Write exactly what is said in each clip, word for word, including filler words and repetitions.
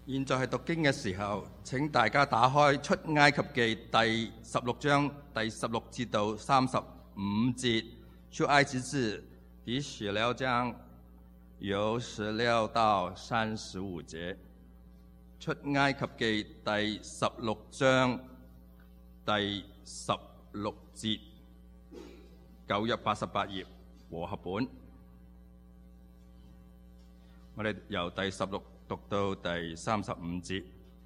現在係讀經嘅時候，請大家打開出埃及記第十六章第十六節到三十五節。出埃及記第十六章由十六到三十五節。出埃及記第十六章第十六節，舊約八十八頁和合本。我哋由第十六讀到第三十五節。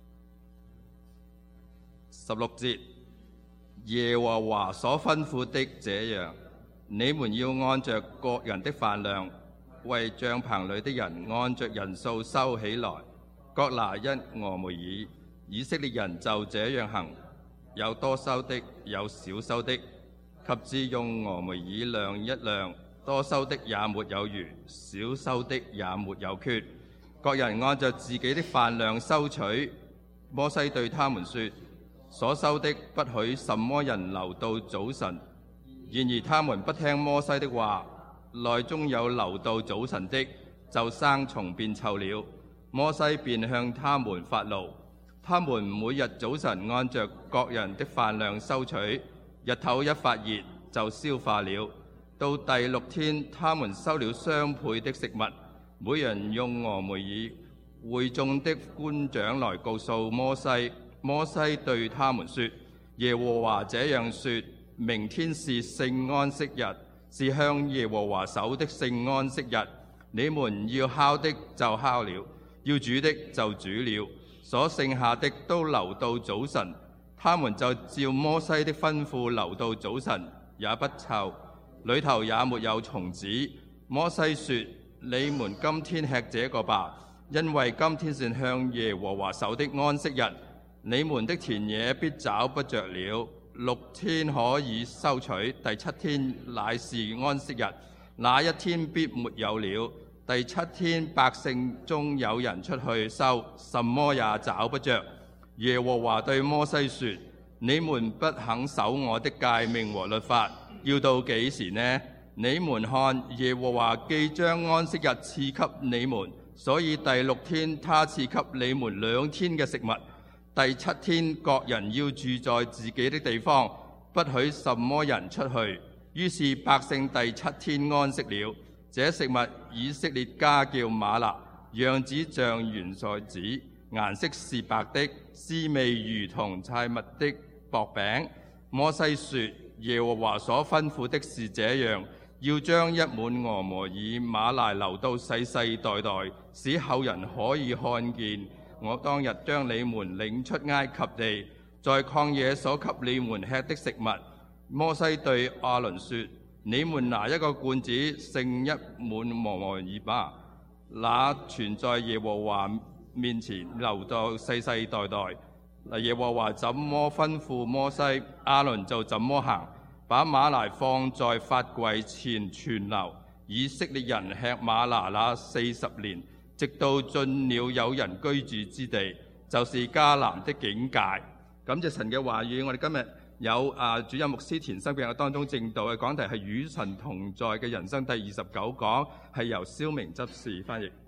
十六節，耶和華所吩咐的這樣，你們要按着各人的飯量，為帳棚裏的人按着人數收起來，各拿一俄梅爾。以色列人就這樣行，有多收的，有少收的，及至用俄梅爾量一量，多收的也沒有餘，少收的也沒有缺。各人按照自己的飯量收取。摩西對他們說：所收的不許什麼人留到早晨。然而他們不聽摩西的話，內中有留到早晨的，就生蟲變臭了。摩西便向他們發怒。他們每日早晨按着各人的飯量收取，日頭一發熱就消化了。到第六天，他們收了雙倍的食物，每人用俄梅爾。會眾的官長來告訴摩西，摩西對他們說：耶和華這樣說，明天是聖安息日，是向耶和華守的聖安息日。你們要烤的就烤了，要煮的就煮了，所剩下的都留到早晨。他們就照摩西的吩咐留到早晨，也不臭，裏頭也沒有蟲子。摩西說：你們今天吃這個吧，因為今天是向耶和華守的安息日。你們的田野必找不着了，六天可以收取，第七天乃是安息日，那一天必沒有了。第七天百姓中有人出去收，什麼也找不着。耶和華對摩西說：你們不肯守我的誡命和律法，要到幾時呢？你們看，耶和華既將安息日賜給你們，所以第六天他賜給你們兩天嘅食物。第七天各人要住在自己的地方，不許什麼人出去。於是百姓第七天安息了。這食物以色列家叫嗎哪，樣子像圓菜子，顏色是白的，滋味如同菜蜜的薄餅。摩西說：耶和華所吩咐的是這樣，要將一滿俄梅爾嗎哪留到世世代代，使後人可以看見我當日將你們領出埃及地，在曠野所給你們吃的食物。摩西對亞倫說：你們拿一個罐子盛一滿俄梅爾吧，那存在耶和華面前留到世世代代。耶和華怎麼吩咐摩西，亞倫就怎麼行，把嗎哪放在法櫃前存留。以色列人吃嗎哪那四十年，直到進了有人居住之地，就是迦南的境界。感謝神嘅話語，我哋今日有啊主任牧師田生俾我當中正道嘅講題係與神同在嘅人生第二十九講，係由蕭明執事翻譯。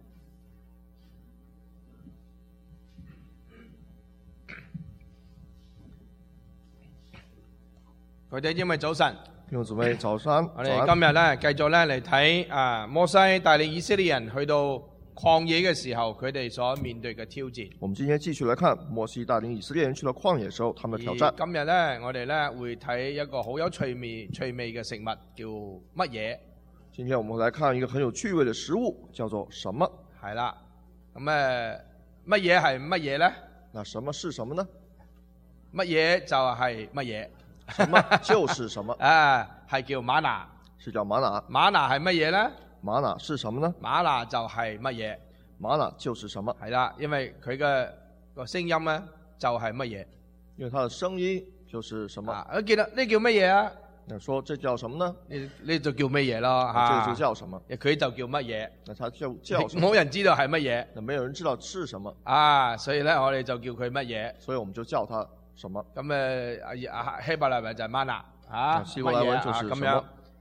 各位姊妹早晨， 弟兄姊妹早上。 我哋今日咧繼續咧嚟睇啊摩西帶領以色列人去到曠野嘅時候，佢哋所面對嘅挑戰。 我們今天繼續來看摩西帶領以色列人去到曠野的時候，他們的挑戰。 今日咧，我哋咧會睇一個好有趣味趣味嘅食物，叫乜嘢？ 今天我們來看一個很有趣味的食物，叫做什麼？ 係啦，咁誒，乜嘢係乜嘢咧？ 那什麼是什麼呢？ 乜嘢就係乜嘢？ 什麼就是什麼？ 啊，係叫嗎哪， 是叫嗎哪。 嗎哪係乜嘢咧？ 嗎哪是什麼呢？ 嗎哪就係乜嘢？ 嗎哪就是什麼？ 係啦，因為佢嘅個聲音咧就係乜嘢？ 因為它的聲音就是什麼？ 啊，記得呢叫乜嘢啊？ 那說這叫什麼呢？ 呢呢就叫乜嘢咯？嚇， 這個就叫什麼？ 佢就叫乜嘢？ 那它就叫什麼？ 冇人知道係乜嘢？ 那沒有人知道是什麼？ 啊，所以咧我哋就叫佢乜嘢？ 所以我們就叫它什麼？ 咁誒啊希伯來文就係嗎哪嚇， 希伯來文就是咁樣。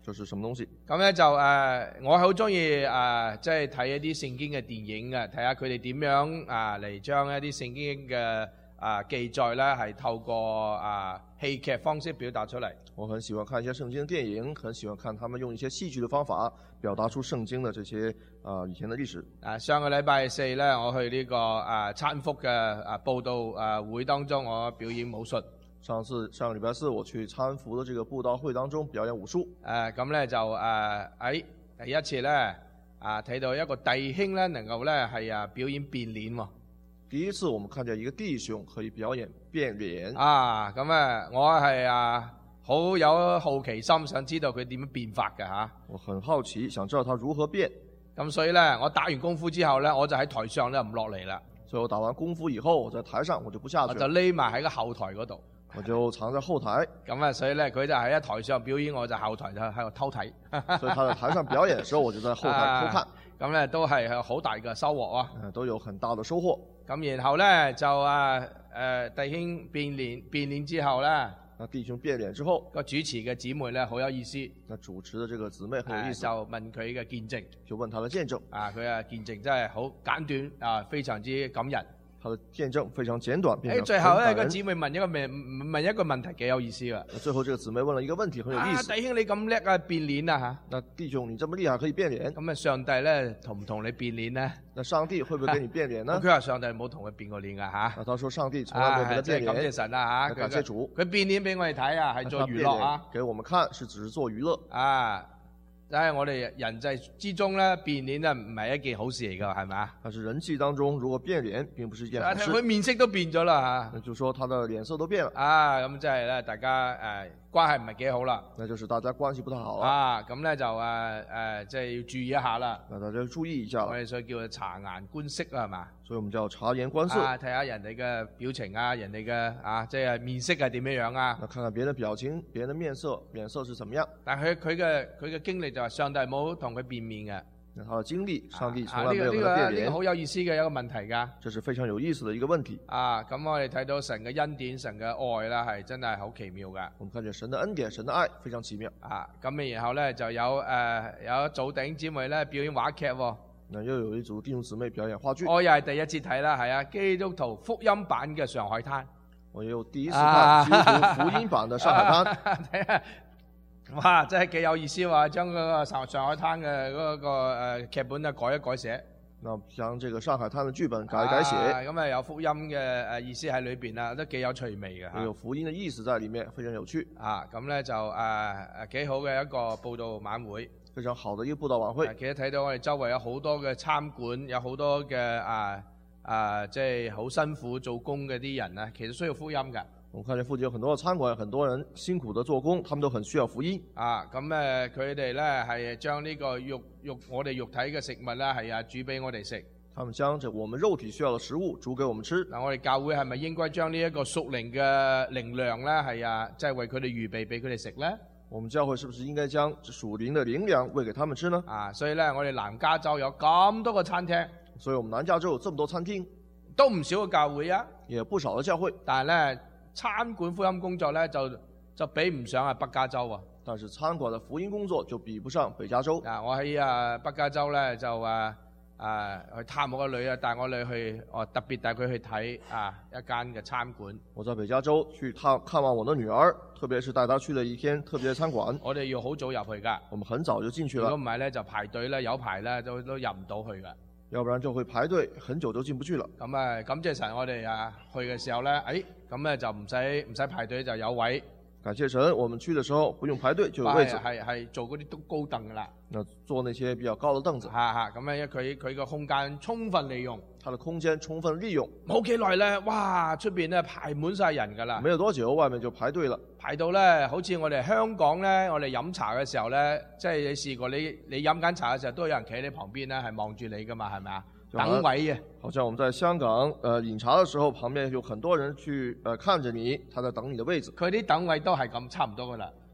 這是什麼東西？ 咁咧就誒、呃，我好中意誒，即係睇一啲聖經嘅電影嘅，睇下佢哋點樣啊嚟將一啲聖經嘅啊記載咧，係透過啊戲劇方式表達出嚟。 我很喜歡看一些聖經電影，很喜歡看他們用一些戲劇的方法表達出聖經的這些啊、呃、以前的歷史。 啊，上個禮拜四咧，我去呢、這個啊參福嘅啊佈道啊會當中，我表演武術。 上次上個禮拜四，我去參福的這個佈道會當中表演武術。 誒咁咧就誒喺、啊、第一次咧啊睇到一個弟兄咧能夠咧係啊表演變臉喎。 第一次我們看見一個弟兄可以表演變臉。 啊，咁啊，我係啊好有好奇心，想知道佢點樣變法嘅嚇。 我很好奇，想知道他如何變。 咁所以咧，我打完功夫之後咧，我就喺台上咧唔落嚟啦。 所以我打完功夫以後，我在台上我就不下去了。 我就匿埋喺個後台嗰度。 我就藏在後台。 咁啊，所以咧佢就喺台上表演，我就後台就喺度偷睇。 所以他在台上表演嘅時候，我就在後台偷看。 咁咧、啊、都係好大嘅收穫啊！ 都有很大的收穫。 咁然後咧就啊誒、呃、弟兄變臉變臉之後咧， 那弟兄變臉之後， 個主持嘅姊妹咧好有意思。 那主持的這個姊妹很有意思， 啊、就問佢嘅見證， 就問他的見證。 啊，佢嘅見證真係好簡短啊，非常之感人。 他的見證非常簡短， 誒，最後咧個姊妹問一個問問一個問題幾有意思啊！ 最後這個姊妹問了一個問題，很有意思。 啊，弟兄你咁叻啊，變臉啊嚇！ 那弟兄你這麼厲害可以變臉， 咁啊上帝咧同唔同你變臉咧？ 那上帝會不會給你變臉呢？ 佢話上帝冇同佢變過臉噶嚇。 那他說上帝從來沒有俾他變臉。 感謝神啊嚇！ 感謝主。 佢變臉俾我哋睇啊，係做娛樂啊。 給我們看是只是做娛樂。 啊！喺我哋人際之中咧，變臉咧唔係一件好事嚟㗎，係咪啊？ 但是人際當中，如果變臉並不是一件好事。 佢面色都變咗啦嚇。 那就說他的臉色都變了。 啊，咁即係咧，大家誒、呃、關係唔係幾好啦。 那就是大家關係不太好啦。 啊，咁咧就誒誒，即係要注意一下啦。 那大家要注意一下。 我哋所以叫做察顏觀色啦，係嘛？ 所以我們叫察言觀色。 啊，睇下人哋嘅表情啊，人哋嘅啊，即係面色係點樣樣啊？ 那看看別人的表情，別人的面色，臉色是怎麼樣？ 但係佢佢嘅佢嘅經歷就係上帝冇同佢變面嘅。 那他的經歷，上帝從來啊沒有跟他變臉。 呢、這個呢、這個好有意思嘅一個問題㗎。 這是非常有意思的一個問題。 啊，咁我哋睇到神嘅恩典、神嘅愛啦，係真係好奇妙㗎。 我們看見神的恩典、神的愛非常奇妙。 啊，咁然後咧就有誒、呃、有一組弟兄姊妹咧表演話劇喎。 那又有一組弟兄姊妹表演話劇。 我又係第一次睇啦，係啊，基督徒福音版嘅上海灘。 我又第一次看基督徒福音版嘅上海灘。 睇下、啊，哇，真係幾有意思喎！將嗰個上上海灘嘅嗰個誒劇本啊改一改寫。 那將這個上海灘嘅劇本改一改寫。 咁啊有福音嘅誒意思喺裏邊啊，都幾有趣味嘅。 有福音嘅意思在裡面，非常有趣。 啊，咁咧就誒誒幾好嘅一個佈道晚會。 非常好的一個佈道晚會。 其實睇到我哋周圍有好多嘅餐館，有好多嘅啊啊，即係好辛苦做工嘅啲人啊，其實需要福音㗎。 我們看見附近有很多嘅餐館，很多人辛苦的做工，他們都很需要福音。 啊，咁誒佢哋咧係將呢個肉肉我哋肉體嘅食物咧係啊煮俾我哋食。 他們將這我們肉體需要嘅食物煮給我們吃。 嗱，我哋教會係咪應該將呢一個屬靈嘅靈糧咧係啊，即係為佢哋預備俾佢哋食咧？ 我們教會是不是應該將屬靈的靈糧餵給他們吃呢？ 啊，所以咧，我哋南加州有咁多個餐廳， 所以我們南加州有這麼多餐廳， 都唔少嘅教會啊， 也不少嘅教會。 但係咧，餐館福音工作咧就就比唔上啊北加州啊。 但是餐館嘅福音工作就比不上北加州。 啊，我喺啊北加州咧就誒誒去探我個女啊，帶我女去，我特別帶佢去睇啊一間嘅餐館。 我在北加州去探看望我的女兒，特別是帶她去了一間特別嘅餐館。 我哋要好早入去㗎。 我們很早就進去了。 如果唔係咧，就排隊咧，有排咧都都入唔到去㗎。 要不然就會排隊，很久就進不去了。 咁啊，感謝神，我哋啊去嘅時候咧，誒咁咧就唔使唔使排隊就有位。 感謝神，我們去的時候不用排隊就有位置。 係係做嗰啲都高凳㗎啦。 那坐那些比較高的凳子。 嚇嚇，咁咧佢佢個空間充分利用。 它的空間充分利用。 冇幾耐咧，哇！出邊咧排滿晒人㗎啦。 沒有多久，外面就排隊了。 排到咧，好似我哋香港咧，我哋飲茶嘅時候咧，即係你試過你你飲緊茶嘅時候，都有人企喺你旁邊咧，係望住你㗎嘛，係咪啊？等位嘅。 好像我們在香港，呃，飲茶的時候，旁邊有很多人去，呃，看着你，他在等你的位置。 佢啲等位都係咁差唔多㗎啦。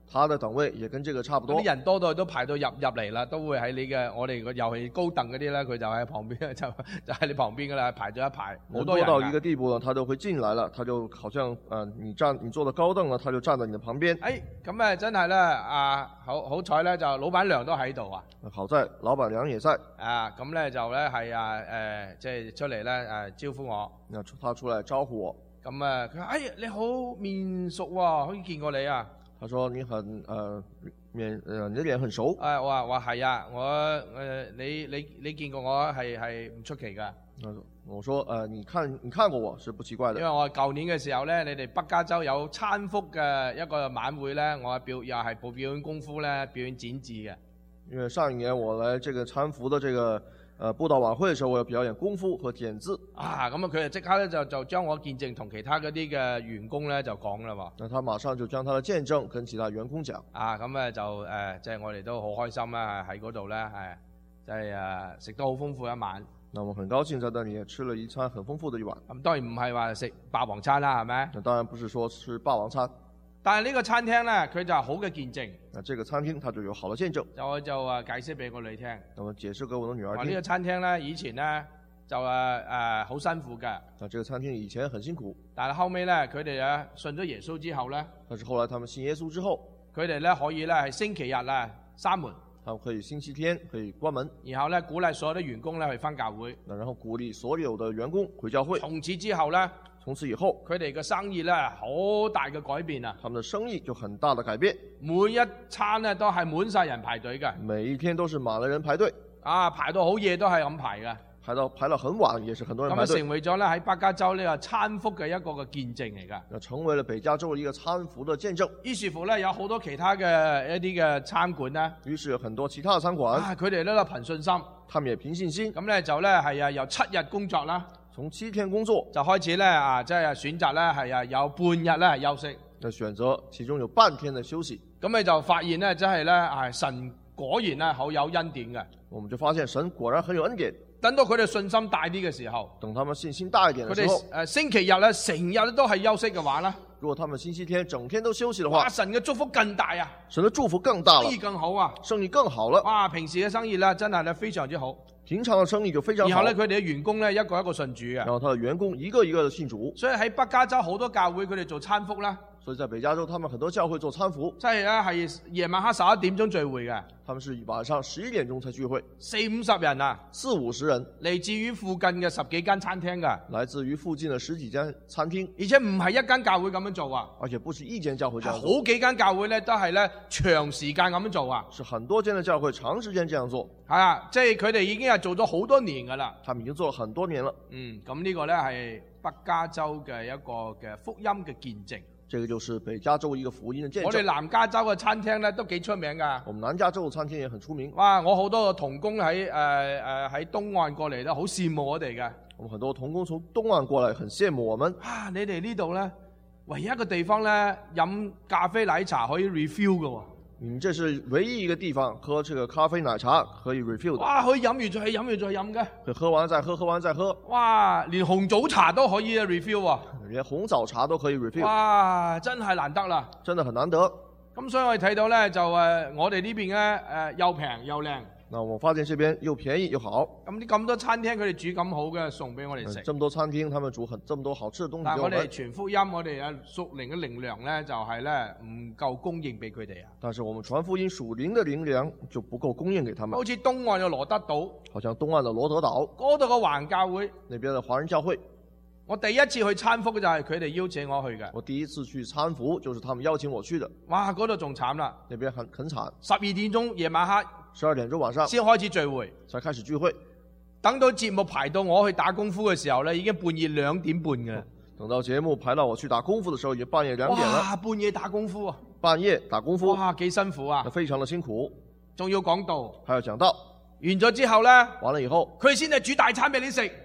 他的等位也跟這個差不多啲。人多到都排到入入嚟啦，都會喺你嘅我哋個尤其高凳嗰啲咧，佢就喺旁邊，就就喺你旁邊噶啦，排咗一排，好多人人多到一個㗎。 地步呢，他就會進來了，他就好像呃你站你坐的高凳呢，他就站在你的旁邊。 誒咁誒真係咧啊，好好彩咧，就老闆娘都喺度啊。 好在老闆娘也在， 啊咁咧就咧係啊誒，即係出嚟咧誒招呼我。 那他出來招呼我， 咁啊佢話：哎你好面熟喎，好似見過你啊。 他說你很呃面呃你的臉很熟。 誒我話話係啊，我誒你你你見過我係係唔出奇㗎。 他說我說呃你看你看過我是不奇怪的。 因為我舊年嘅時候咧，你哋北加州有餐福嘅一個晚會咧，我表又係部表演功夫咧，表演剪字嘅。 因為上一年我來這個參福的這個呃佈道晚會的時候，我有表演功夫和剪字。 啊，咁啊佢就即刻咧就就將我見證同其他嗰啲嘅員工咧就講啦喎。 那他馬上就將他的見證跟其他員工講。 啊，咁咧就誒，即係我哋都好開心啦，喺嗰度咧係即係誒食得好豐富一晚。 那我很高興在那裡也吃了一餐很豐富的一晚。 咁當然唔係話食霸王餐啦，係咪？ 那當然不是說吃霸王餐。 但係呢個餐廳咧，佢就係好嘅見證。 那這個餐廳它就有好的見證。 就我就誒解釋俾個女聽。 那麼解釋給我的女兒聽。 話呢個餐廳咧，以前咧就誒誒好辛苦嘅。 那這個餐廳以前很辛苦。 但係後尾咧，佢哋咧信咗耶穌之後咧， 但是後來他們信耶穌之後， 佢哋咧可以咧係星期日啊閂門。 他們可以星期天可以關門。 然後咧鼓勵所有的員工咧去返教會。 那然後鼓勵所有的員工回教會。 從此之後咧。 從此以後， 佢哋嘅生意咧好大嘅改變啊！ 他們的生意就很大的改變。 每一餐咧都係滿晒人排隊嘅。 每一天都是滿了人排隊。 啊，排到好夜都係咁排嘅。 排到排到很晚，也是很多人排隊。 咁啊，成為咗咧喺北加州呢個餐福嘅一個嘅見證嚟㗎。 那成為了北加州一個餐福嘅見證。 於是乎咧，有好多其他嘅一啲嘅餐館咧。 於是有很多其他嘅餐館。 啊，佢哋咧憑信心。 他們也憑信心。 咁咧就咧係啊由七日工作啦。 從七天工作就開始咧啊，即係選擇咧係啊有半日咧係休息。 就選擇其中有半天嘅休息。 咁你就發現咧，真係咧啊神果然咧好有恩典嘅。 我們就發現神果然很有恩典。 等到佢哋信心大啲嘅時候， 等他們信心大一點嘅時候， 佢哋誒星期日咧成日都係休息嘅話咧， 如果他們星期天整天都休息嘅話， 神嘅祝福更大啊！ 神嘅祝福更大了， 生意更好啊！ 生意更好了。 哇！平時嘅生意咧真係咧非常之好。 平常嘅生意就非常好。 然後咧，佢哋嘅員工咧一個一個信主嘅。 然後他的員工一個一個的信主。 所以喺北加州好多教會佢哋做餐福啦。 所以在北加州，他們很多教會做餐福。 即係咧係夜晚黑十一點鐘聚會嘅。 他們是晚上十一點鐘才聚會。 四五十人啊。 四五十人。 嚟自於附近嘅十幾間餐廳㗎。 來自於附近嘅十幾間餐廳。 而且唔係一間教會咁樣做啊。 而且不是一間教會這樣做。 好幾間教會咧都係咧長時間咁樣做啊。 是很多間嘅教會長時間這樣做。 係啊，即係佢哋已經係做咗好多年㗎啦。 他們已經做了很多年了。 嗯，咁呢個咧係北加州嘅一個嘅福音嘅見證。 這個就是北加州一個福音嘅見證。 我哋南加州嘅餐廳咧都幾出名㗎。 我們南加州嘅餐廳也很出名。 哇！我好多個同工喺誒誒喺東岸過嚟咧，好羨慕我哋嘅。 我們很多同工從東岸過來，很羨慕我們。 啊！你哋呢度咧，唯一一個地方咧飲咖啡奶茶可以 refill 嘅喎。 你們這是唯一一個地方喝這個咖啡奶茶可以 refill 的。 哇！可以飲完再飲完再飲嘅。 可以喝完再喝，喝完再喝。 哇！連紅棗茶都可以 refill 喎。 連紅棗茶都可以 refill。 哇！真係難得啦。 真的很難得。 咁所以我哋睇到咧，就誒我哋呢邊咧誒又平又靚。 那我發現這邊又便宜又好。 咁啲咁多餐廳佢哋煮咁好嘅送俾我哋食。 這麼多餐廳，他們煮很這麼多好吃的東西。 但係我哋傳福音，我哋啊屬靈嘅靈糧咧，就係咧唔夠供應俾佢哋啊。 但是我們傳福音屬靈的靈糧就不夠供應給他們。 好似東岸嘅羅德島， 好像東岸的羅德島嗰度嘅華教會， 那邊的華人教會。 我第一次去餐福就係佢哋邀請我去嘅。 我第一次去餐福就是他們邀請我去的。 哇！嗰度仲慘啦， 那邊很很慘。 十二點鐘夜晚黑， 十二點鐘晚上先開始聚會， 才開始聚會。 等到節目排到我去打功夫嘅時候咧，已經半夜兩點半嘅啦。 等到節目排到我去打功夫的時候，已經半夜兩點了。 哇！半夜打功夫啊！ 半夜打功夫。 哇！幾辛苦啊！ 非常的辛苦。 仲要講道， 還要講道。 完咗之後咧， 完了以後， 佢先係煮大餐俾你食。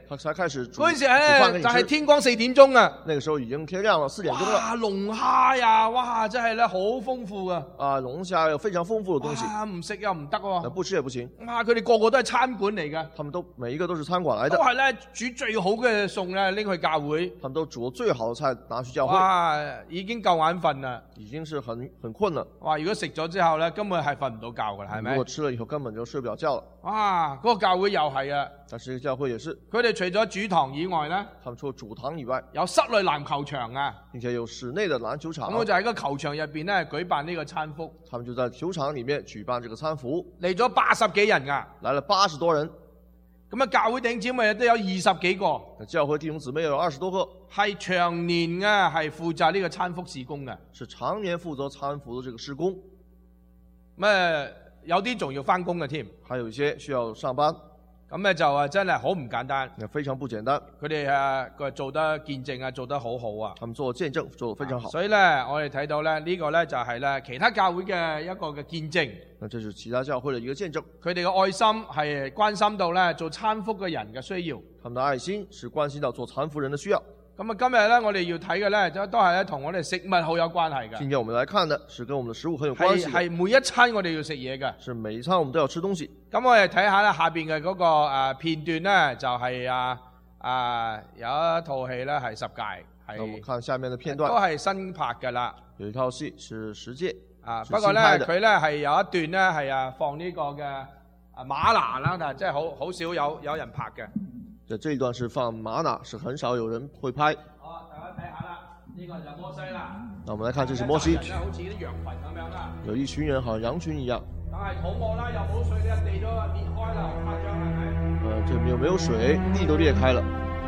他才開始煮嗰陣時煮飯給咧就係你吃。 天光四點鐘啊！ 那個時候已經天亮了，四點鐘了。 哇，龍蝦呀，哇，真係咧好豐富啊！ 啊，龍蝦有非常豐富的東西， 哇，唔食又唔得那喎！ 不吃也不行。 哇，佢哋個個都係餐館嚟嘅， 他們都每一個都是餐館來的， 都係咧煮最好嘅餸咧拎去教會。 他們都煮最好的菜拿去教會， 哇，已經夠眼瞓啦！ 已經是很很困了。 哇，如果食咗之後咧，根本係瞓唔到覺噶啦，係咪如果？吃了以後根本就睡不了覺了。 哇，嗰、個教會又係啊！ 但是這個教會也是， 佢哋除咗主堂以外咧， 他們除了主堂以外， 有室內籃球場啊！ 並且有室內的籃球場咁，我就喺個球場入邊咧舉辦呢個餐福， 他們就在球場裡面舉辦這個餐服， 嚟咗八十幾人噶。 來了八十多人。 咁啊，教會弟兄姊妹都有二十幾個， 那教會弟兄姊妹有二十多個， 係長年啊，係負責呢個餐福事工嘅。 是常年負責餐服的這個事工， 咁啊，有啲仲要翻工嘅添。 還有一些需要上班， 咁咧就啊，真係好唔簡單。 那非常不簡單。 佢哋啊，佢做得見證啊，做得好好啊。 他們做見證做得非常好。 所以咧，我哋睇到咧，呢個咧就係咧其他教會嘅一個嘅見證。 那這是其他教會的一個見證， 佢哋嘅愛心係關心到咧做餐福嘅人嘅需要。 他們的愛心是關心到做殘服人的需要。 咁啊，今日咧我哋要睇嘅咧，都都係咧同我哋食物好有關係嘅。 今天我們來看的是跟我們的食物很有關係係的， 係每一餐我哋要食嘢嘅。 是每一餐我們都要吃東西。 咁我哋睇下咧下邊嘅嗰個誒片段咧，就係啊啊有一套戲咧係十戒， 那我們係看下面的片都段， 係新拍㗎啦。 有一套戲是十戒， 啊， 是不過咧新拍的佢咧係有一段咧係啊放呢個嘅啊馬拿啦，但係真係好好少有有人拍嘅。 這這一段是放瑪拿，是很少有人會拍。 好，大家睇下啦，呢個就摩西啦。 那我們來看，這是摩西， 人咧好似啲羊群咁樣啦， 有一群人好像羊群一樣， 但係肚餓啦，又冇水，呢地都裂開啦，好誇張係咪？ 呃，這又沒有水，地都裂開了，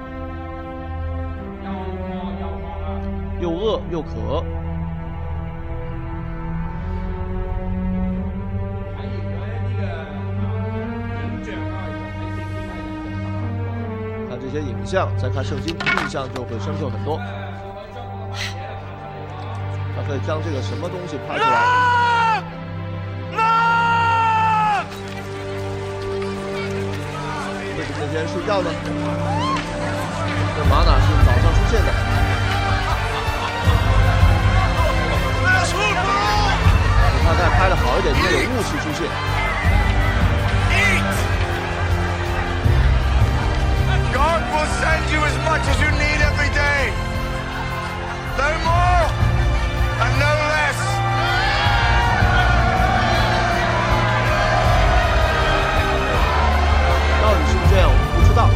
又餓又渴啦。 又餓又渴。 睇完咗一啲嘅影像啦，睇聖經係看這些影像，再看聖經，印象就會深刻很多。他可以將這個什麼東西拍出來。為什麼那些人睡覺呢？這瑪拿是早上出現的。他再拍得好一點，就有霧氣出現。 God will send you as much as you need every day. No more and no less. 到底是不是這樣，我們不知道。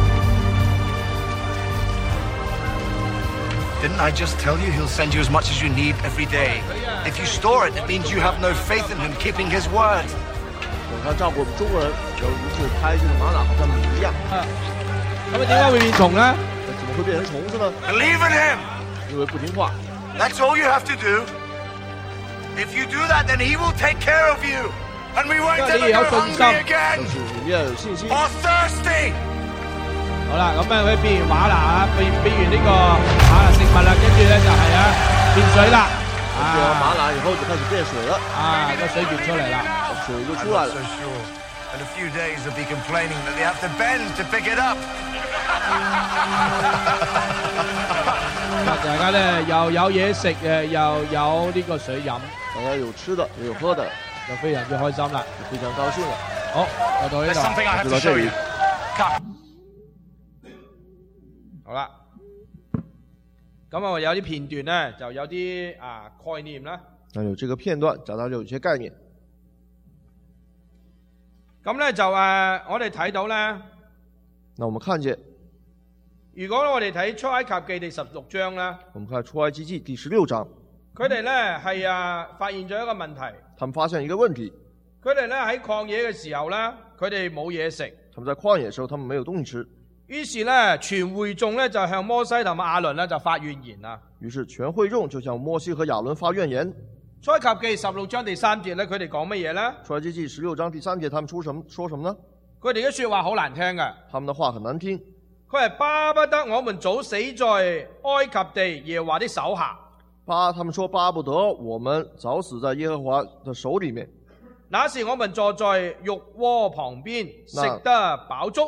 Didn't I just tell you he'll send you as much as you need every day? If you store it, it means you have no faith in him keeping his word. 我看照顧我們中國人，就如是拍這個瑪拿，好像米一樣。 咁啊，點解會變蟲咧？ 那怎麼會變成蟲子呢？ Believe in him. 因為不聽話。 That's all you have to do. If you do that, then he will take care of you. And we won't Yeah, ever you go have to hungry stop. again 就是你要有信心。 or thirsty. 好啦，咁啊佢變完馬拿啊，變變完呢個馬拿食物啦，跟住咧就係啊變水啦， 變完瑪拿以後就開始變水了， 啊個水變出嚟啦。 水就 I'm 出來 not 了 so。sure. In a few days, they'll be complaining that they have to bend to pick it up. 大家咧又有嘢食誒，又有呢個水飲， 大家有吃的，也有喝的， 就非常之開心啦。 非常高興了。 好，就到呢 There's 度。 something I have 就 to 到這 show 裡 you. Come. 好啦，咁啊有啲片段咧，就有啲啊概念啦。 那有這個片段，講到就有一些概念。 咁咧就誒，我哋睇到咧， 那我們看見， 如果我哋睇出埃及記第十六章咧， 我們看出埃及記第十六章， 佢哋咧係啊發現咗一個問題。 他們發現一個問題， 佢哋咧喺曠野嘅時候咧，佢哋冇嘢食， 他們在曠野嘅時候，他們沒有東西吃， 於是咧全會眾咧就向摩西同埋亞倫咧就發怨言啦。 於是全會眾就向摩西和亞倫發怨言。 出埃及記十六章第三節咧，佢哋講乜嘢咧？ 出埃及記十六章第三節，他們出什麼說什麼呢？ 佢哋嘅說話好難聽嘅。 他們的話很難聽。 佢係巴不得我們早死在埃及地耶和華的手下。 巴，他們說巴不得我們早死在耶和華的手裡面。 那時我們坐在肉鍋旁邊，食得飽足。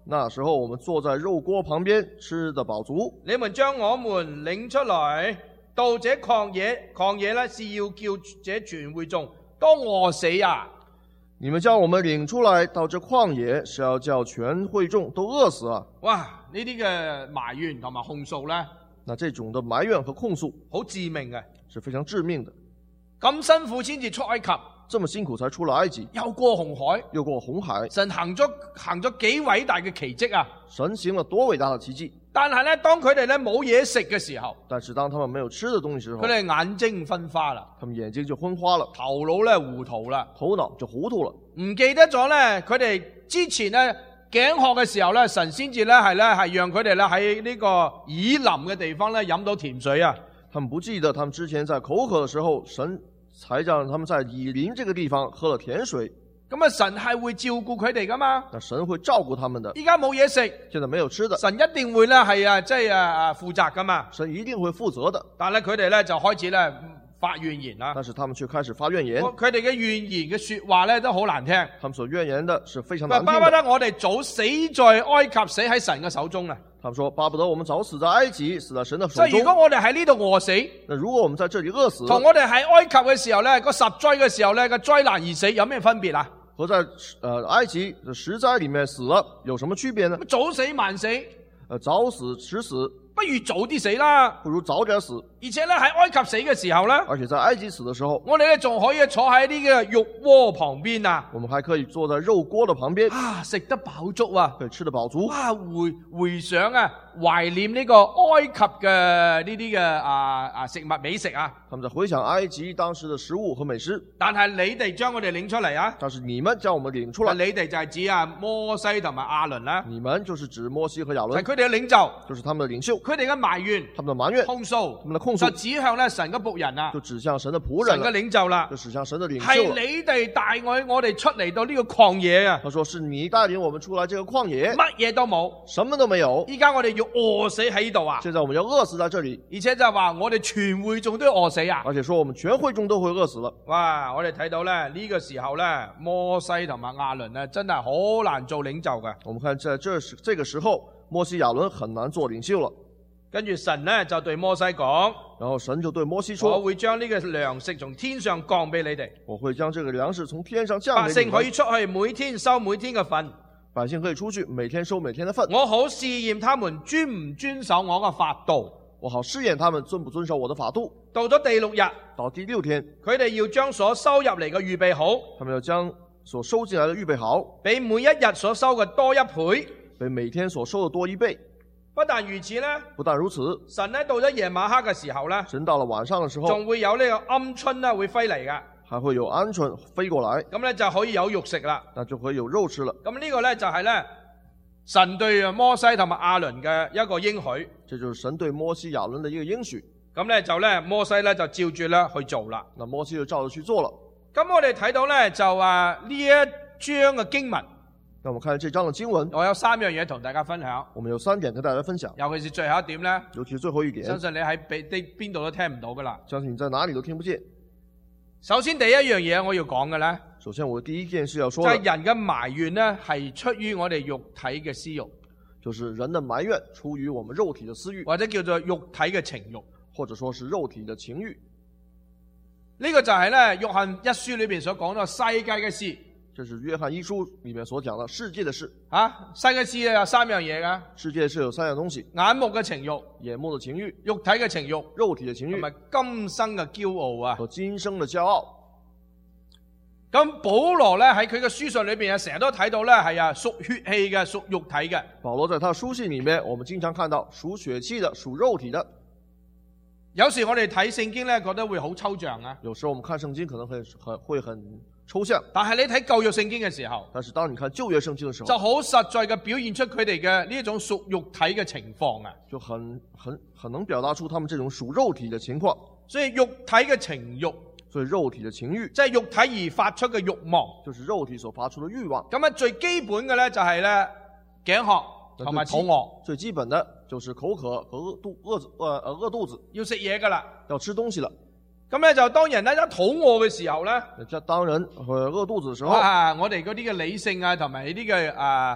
那時候我們坐在肉鍋旁邊，吃得飽足。 你們將我們領出來到這曠野，曠野呢是要叫這全會眾都餓死啊！ 你們將我們領出來到這曠野，是要叫全會眾都餓死啊！ 哇！呢啲嘅埋怨同埋控訴呢， 那這種的埋怨和控訴好致命嘅， 是非常致命的。 咁辛苦先至出埃及， 這麼辛苦才出了埃及， 又過紅海， 又過紅海， 神行咗行咗幾偉大嘅奇蹟啊！ 神行了多偉大的奇蹟。 但係咧，當佢哋咧冇嘢食嘅時候， 但是當他們沒有吃的東西時候， 佢哋眼睛昏花啦， 他們眼睛就昏花了， 頭腦咧糊塗啦， 頭腦就糊塗了， 唔記得咗咧，佢哋之前咧頸渴嘅時候咧，神先至咧係咧係讓佢哋咧喺呢個以林嘅地方咧飲到甜水啊！ 他們不記得他們之前在口渴的時候，神才讓他們在以林這個地方喝了甜水。 咁啊，神係會照顧佢哋噶嘛？ 那神會照顧他們的。 依家冇嘢食， 現在沒有吃的， 神一定會咧係啊，即係啊啊負責噶嘛。 神一定會負責的。 但係佢哋咧就開始咧發怨言啦。 但是他們卻開始發怨言。 佢哋嘅怨言嘅說話咧都好難聽。 他們所怨言的是非常難聽的。 巴不得我哋早死在埃及，死喺神嘅手中啊！ 他們說巴不得我們早死在埃及，死在神的手中。 即係如果我哋喺呢度餓死， 那如果我們在這裏餓死， 同我哋喺埃及嘅時候咧個十災嘅時候咧個災難而死有咩分別啊？ 和在呃埃及的十災裏面死了有什麼區別呢？ 早死晚死， 呃早死遲死， 不如早啲死啦， 不如早點死。 而且咧喺埃及死嘅時候咧， 而且在埃及死的時候， 我哋咧仲可以坐喺呢個肉鍋旁邊啊， 我們還可以坐在肉鍋的旁邊， 啊食得飽足啊， 可以吃得飽足。 哇回回想啊，懷念呢個埃及嘅呢啲嘅啊啊食物美食啊。 他們在回想埃及當時的食物和美食。 但係你哋將我哋領出嚟啊！ 但是你們將我們領出來， 你哋就係指啊摩西同埋亞倫啦。 你們就是指摩西和亞倫， 係佢哋嘅領袖， 就是他們的領袖。 佢哋嘅埋怨， 他們的埋怨， 控訴， 他們的控訴， 就指向咧神嘅僕人啊， 就指向神的僕人， 神嘅領袖啦， 就指向神的領袖。 係你哋帶我我哋出嚟到呢個曠野啊！ 他說是你帶領我們出來這個曠野， 乜嘢都冇， 什麼都沒有。 依家我哋要餓死喺呢度啊！ 現在我們要餓死在這裏， 而且就話我哋全會眾都要餓死啊！ 而且說我們全會眾都會餓死了。 哇！我哋睇到咧呢個時候咧，摩西同埋亞倫咧真係好難做領袖嘅。 我們看在這時這個時候，摩西亞倫很難做領袖了。 跟住神咧就對摩西講， 然後神就對摩西說： 我會將呢個糧食從天上降俾你哋。 我會將這個糧食從天上降給你們。 百姓可以出去每天收每天嘅份。 百姓可以出去每天收每天的份。 我好試驗他們遵唔遵守我嘅法度。 我好試驗他們遵不遵守我的法度。 到咗第六日， 到第六天， 佢哋要將所收入嚟嘅預備好。 他們要將所收進來的預備好， 比每一日所收嘅多一倍。 比每天所收的多一倍。 不但如此呢， 不但如此， 神呢到咗夜晚黑嘅時候呢， 神到了晚上嘅時候， 仲會有呢個鵪鶉呢會飛嚟㗎。 還會有鵪鶉飛過來， 咁呢就可以有肉食啦。 那就可以有肉吃了。 咁呢個呢就係呢神對摩西同埋亞倫嘅一個應許。 這就是神對摩西亞倫的一個應許。 咁呢就呢摩西呢就照住呢去做啦。 那摩西就照着去做了。 咁我哋睇到呢就話呢一章嘅經文。 那我們看這章的經文， 我有三樣嘢同大家分享。 我們有三點跟大家分享， 尤其是最後一點呢， 尤其是最後一點， 相信你喺邊度都聽唔到噶啦。 相信你在哪裡都聽不見。 首先第一樣嘢我要講嘅呢， 首先我第一件事要說的， 就係人嘅埋怨呢係出於我哋肉體嘅私欲， 就是人的埋怨出於我們肉體的私欲， 或者叫做肉體嘅情欲， 或者說是肉體的情欲。 呢個就係呢約翰一書裏邊所講到世界嘅事。 這是約翰一書裏面所講的世界的事。 啊，世界事有三樣嘢噶。 世界是有三樣東西： 眼目嘅情欲、 眼目的情欲、 肉體嘅情欲、 肉體的情欲， 同埋今生嘅驕傲啊。 和今生的驕傲。 咁保羅咧喺佢嘅書信裏邊啊，成日都睇到咧係啊屬血氣嘅、屬肉體嘅。 保羅在他書信裏面，我們經常看到屬血氣的、屬肉體的。 有時我哋睇聖經咧，覺得會好抽象啊。 有時候我們看聖經可能很很會很抽象， 但係你睇舊約聖經嘅時候， 但是當你看舊約聖經嘅時候， 就好實在嘅表現出佢哋嘅呢一種屬肉體嘅情況啊， 就很很很能表達出他們這種屬肉體嘅情況。 所以肉體嘅情慾， 所以肉體嘅情慾， 即係肉體而發出嘅慾望， 就是肉體所發出嘅慾望。 咁啊，最基本嘅咧就係咧頸渴同埋肚餓， 最基本的就是口渴和餓肚餓子，呃呃餓肚子， 要食嘢噶啦， 要吃東西了。 咁咧就當人咧一肚餓嘅時候咧， 當人呃餓肚子嘅時候， 啊，我哋嗰啲嘅理性啊，同埋呢啲嘅啊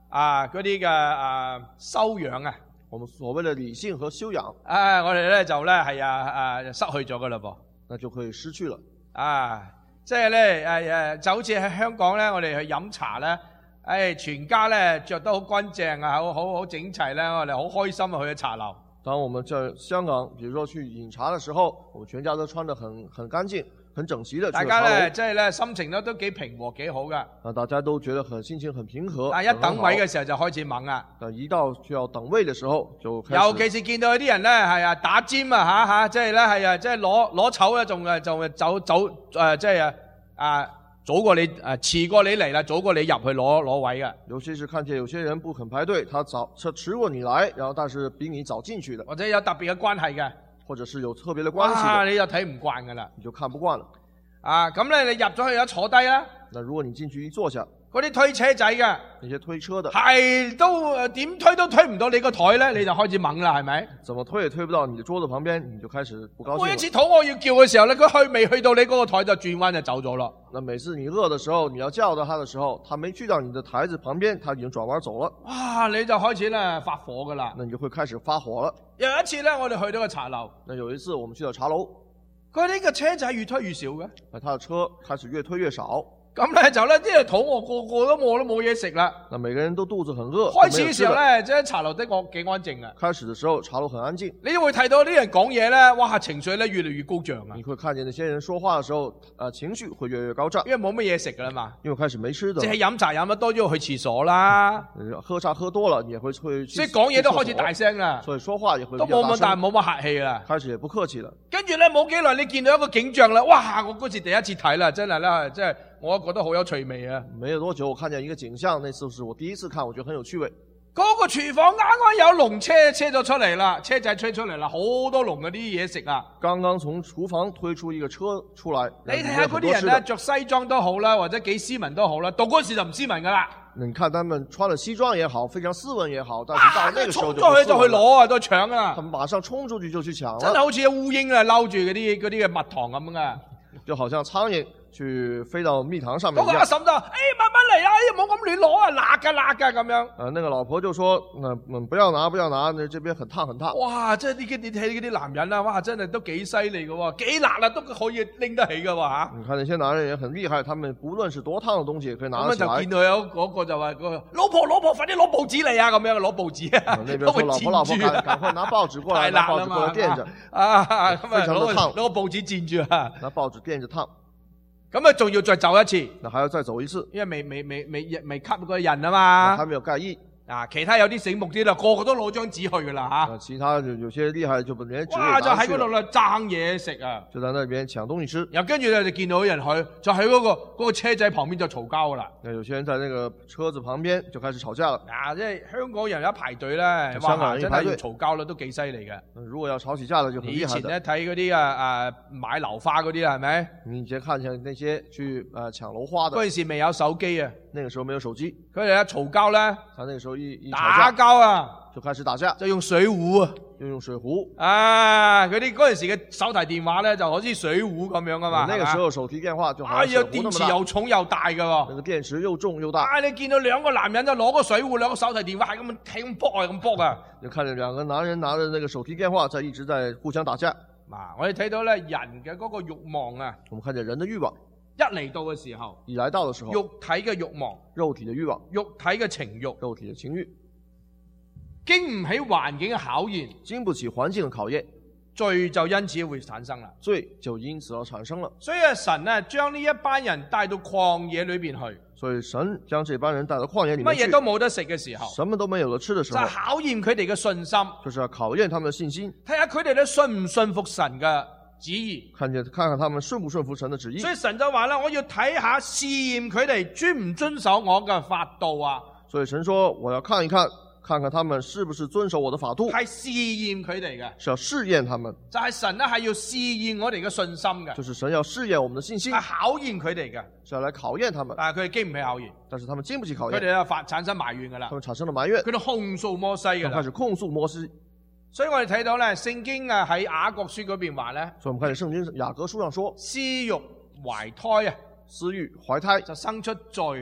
啊嗰啲嘅啊修養啊， 我們所謂的理性和修養， 啊我哋咧就咧係啊啊失去咗噶啦噃。 那就可以失去了。 啊，即係咧誒誒，就好似喺香港咧，我哋去飲茶咧，誒全家咧着得好乾淨啊，好好好整齊咧，我哋好開心啊去咗茶樓。 當我們在香港，比如說去飲茶的時候，我們全家都穿得很很乾淨、很整齊的。 大家咧即係咧心情咧都幾平和幾好噶。 啊，大家都覺得很心情很平和。 但一等位嘅時候就開始猛啦。 但一到需要等位嘅時候就開始。 尤其是見到有啲人咧係啊打尖啊嚇嚇，即係咧係啊即係攞攞籌咧，仲誒仲走走誒即係啊啊早過你誒遲過你嚟啦，早過你入去攞攞位嘅。 尤其是看見有些人不肯排隊，他早他遲過你來，然後但是比你早進去的， 或者有特別嘅關係嘅， 或者是有特別的關係的， 啊你就睇唔慣噶啦， 你就看不慣了。 啊咁咧你入咗去一坐低啦。 那如果你進去一坐下， 嗰啲推車仔嘅， 那些推車的， 係都誒點推都推唔到你個台咧，你就開始猛啦，係咪？ 怎麼推也推不到你的桌子旁邊，你就開始不高興了。 每一次肚餓要叫嘅時候咧，佢去未去到你嗰個台就轉彎就走咗咯。 那每次你餓的時候，你要叫到他的時候，他沒去到你的台子旁邊，他已經轉彎走了。 哇！你就開始咧發火噶啦。 那你就會開始發火了。 有一次咧，我哋去到個茶樓。 那有一次我們去到茶樓， 佢呢個車仔越推越少嘅。 那他的車開始越推越少。 咁咧就咧，啲人肚餓，個個都冇都冇嘢食啦。 那每個人都肚子很餓。 開始嘅時候咧，即係茶樓的確幾安靜啊。 開始的時候茶樓很安靜。 你會睇到啲人講嘢咧，哇情緒咧越嚟越高漲啊。 你會看見那些人說話的時候，呃情緒會越來越高漲。 因為冇乜嘢食噶啦嘛。 因為開始沒吃的。 即係飲茶飲得多咗去廁所啦。 喝茶喝多了，你也會會去。 所以講嘢都開始大聲啦。 所以說話也會都冇乜大冇乜客氣啦。 開始也不客氣了。 跟住咧冇幾耐，你見到一個景象啦，哇！我嗰次第一次睇啦，真係咧，即係我覺得好有趣味啊！ 沒有多久，我看見一個景象，那次是我第一次看，我覺得很有趣味。 嗰個廚房啱啱有龍車車咗出嚟啦，車仔推出嚟啦，好多龍嗰啲嘢食啊！ 剛剛從廚房推出一個車出來， 你睇下嗰啲人咧，着西裝都好啦，或者幾斯文都好啦，到嗰時就唔斯文噶啦。 你看他們穿了西裝也好，非常斯文也好，但是到那個時候就衝咗去就去攞啊，都搶啊！ 他們馬上衝出去就去搶了， 真係好似烏蠅啊，撈住嗰啲嗰啲嘅蜜糖咁噶， 就好像蒼蠅去飛到蜜糖上面一樣。 嗰個阿嬸就，誒、哎、慢慢嚟啊，誒唔好咁亂攞啊，辣噶辣噶咁樣。 啊，那個老婆就說，嗯嗯，不要拿不要拿，那這邊很燙很燙。 哇，即係呢啲你睇呢啲男人啊，哇，真係都幾犀利噶喎，幾辣啊都可以拎得起噶喎吓。 你看那些男人也很厲害，他們不論是多燙的東西，也可以拿得起來。 咁就見到有嗰個就話個老婆老婆，快啲攞報紙嚟啊，咁樣攞報紙啊。 那邊說老婆老婆，趕趕快拿報紙過來，拿報紙過來墊着。 啊，咁非常的燙， 攞個報紙墊住啊。 拿報紙墊着燙。 咁啊，仲要再走一次， 那還要再走一次， 因為未未未未未吸個人啊嘛， 還沒有蓋印。 啊，其他有啲醒目啲啦，個個都攞張紙去噶啦吓。 啊，其他有有些厲害就連紙哇，就喺嗰度啦，爭嘢食啊， 就在那邊搶東西吃。 然後跟住咧就見到啲人去，就喺嗰個嗰個車仔旁邊就嘈交噶啦。 那有些人在那個車子旁邊就開始吵架了。 啊，即係香港人一排隊咧， 香港人一排隊真係要嘈交啦，都幾犀利嘅。 如果要吵起架了就很厲害的。 以前咧睇嗰啲啊啊買樓花嗰啲啦，係咪？ 你以前看見那些去啊搶樓花的。 嗰陣時未有手機啊。 那個時候沒有手機。 佢哋一嘈交咧， 他那個時候一一打交啊， 就開始打架， 就用水壺啊， 就用水壺。 啊，佢哋嗰陣時嘅手提電話咧，就好似水壺咁樣噶嘛。 那個時候手提電話就啊，有電池又重又大噶喎。 那個電池又重又大。 啊，你見到兩個男人就攞個水壺，兩個手提電話係咁係咁搏啊，咁搏啊。 就看見兩個男人拿着那個手提電話在一直在互相打架。 嗱，我哋睇到咧人嘅嗰個慾望啊， 我們看見人的慾望。 一嚟到嘅時候， 一來到嘅時候， 肉體嘅慾望， 肉體嘅慾望， 肉體嘅情慾， 肉體嘅情慾， 經唔起環境嘅考驗， 經不起環境嘅考驗， 罪就因此會產生啦。 罪就因此而產生了。 所以啊，神咧將呢一班人帶到曠野裏邊去。 所以神將這班人帶到曠野裏面去。 乜嘢都冇得食嘅時候， 什麼都沒有得吃嘅時候， 就考驗佢哋嘅信心， 就是要考驗他們嘅信心， 睇下佢哋咧信唔信服神嘅旨意， 看見看看他們順不順服神的旨意。 所以神就話啦，我要睇下試驗佢哋遵唔遵守我嘅法度啊。 所以神說，我要看一看，看看他們是不是遵守我的法度。 係試驗佢哋嘅， 是要試驗他們。 就係神咧係要試驗我哋嘅信心嘅， 就是神要試驗我們的信心， 係考驗佢哋嘅， 是要來考驗他們。 但係佢哋經唔起考驗， 但是他們經不起考驗， 佢哋咧發產生埋怨噶啦， 他們產生了埋怨， 佢哋控訴摩西噶啦， 開始控訴摩西。 所以我哋睇到咧，聖經啊喺雅各書嗰邊話咧， 所以我們看見聖經雅各書上說， 私欲懷胎啊， 私欲懷胎就生出罪來，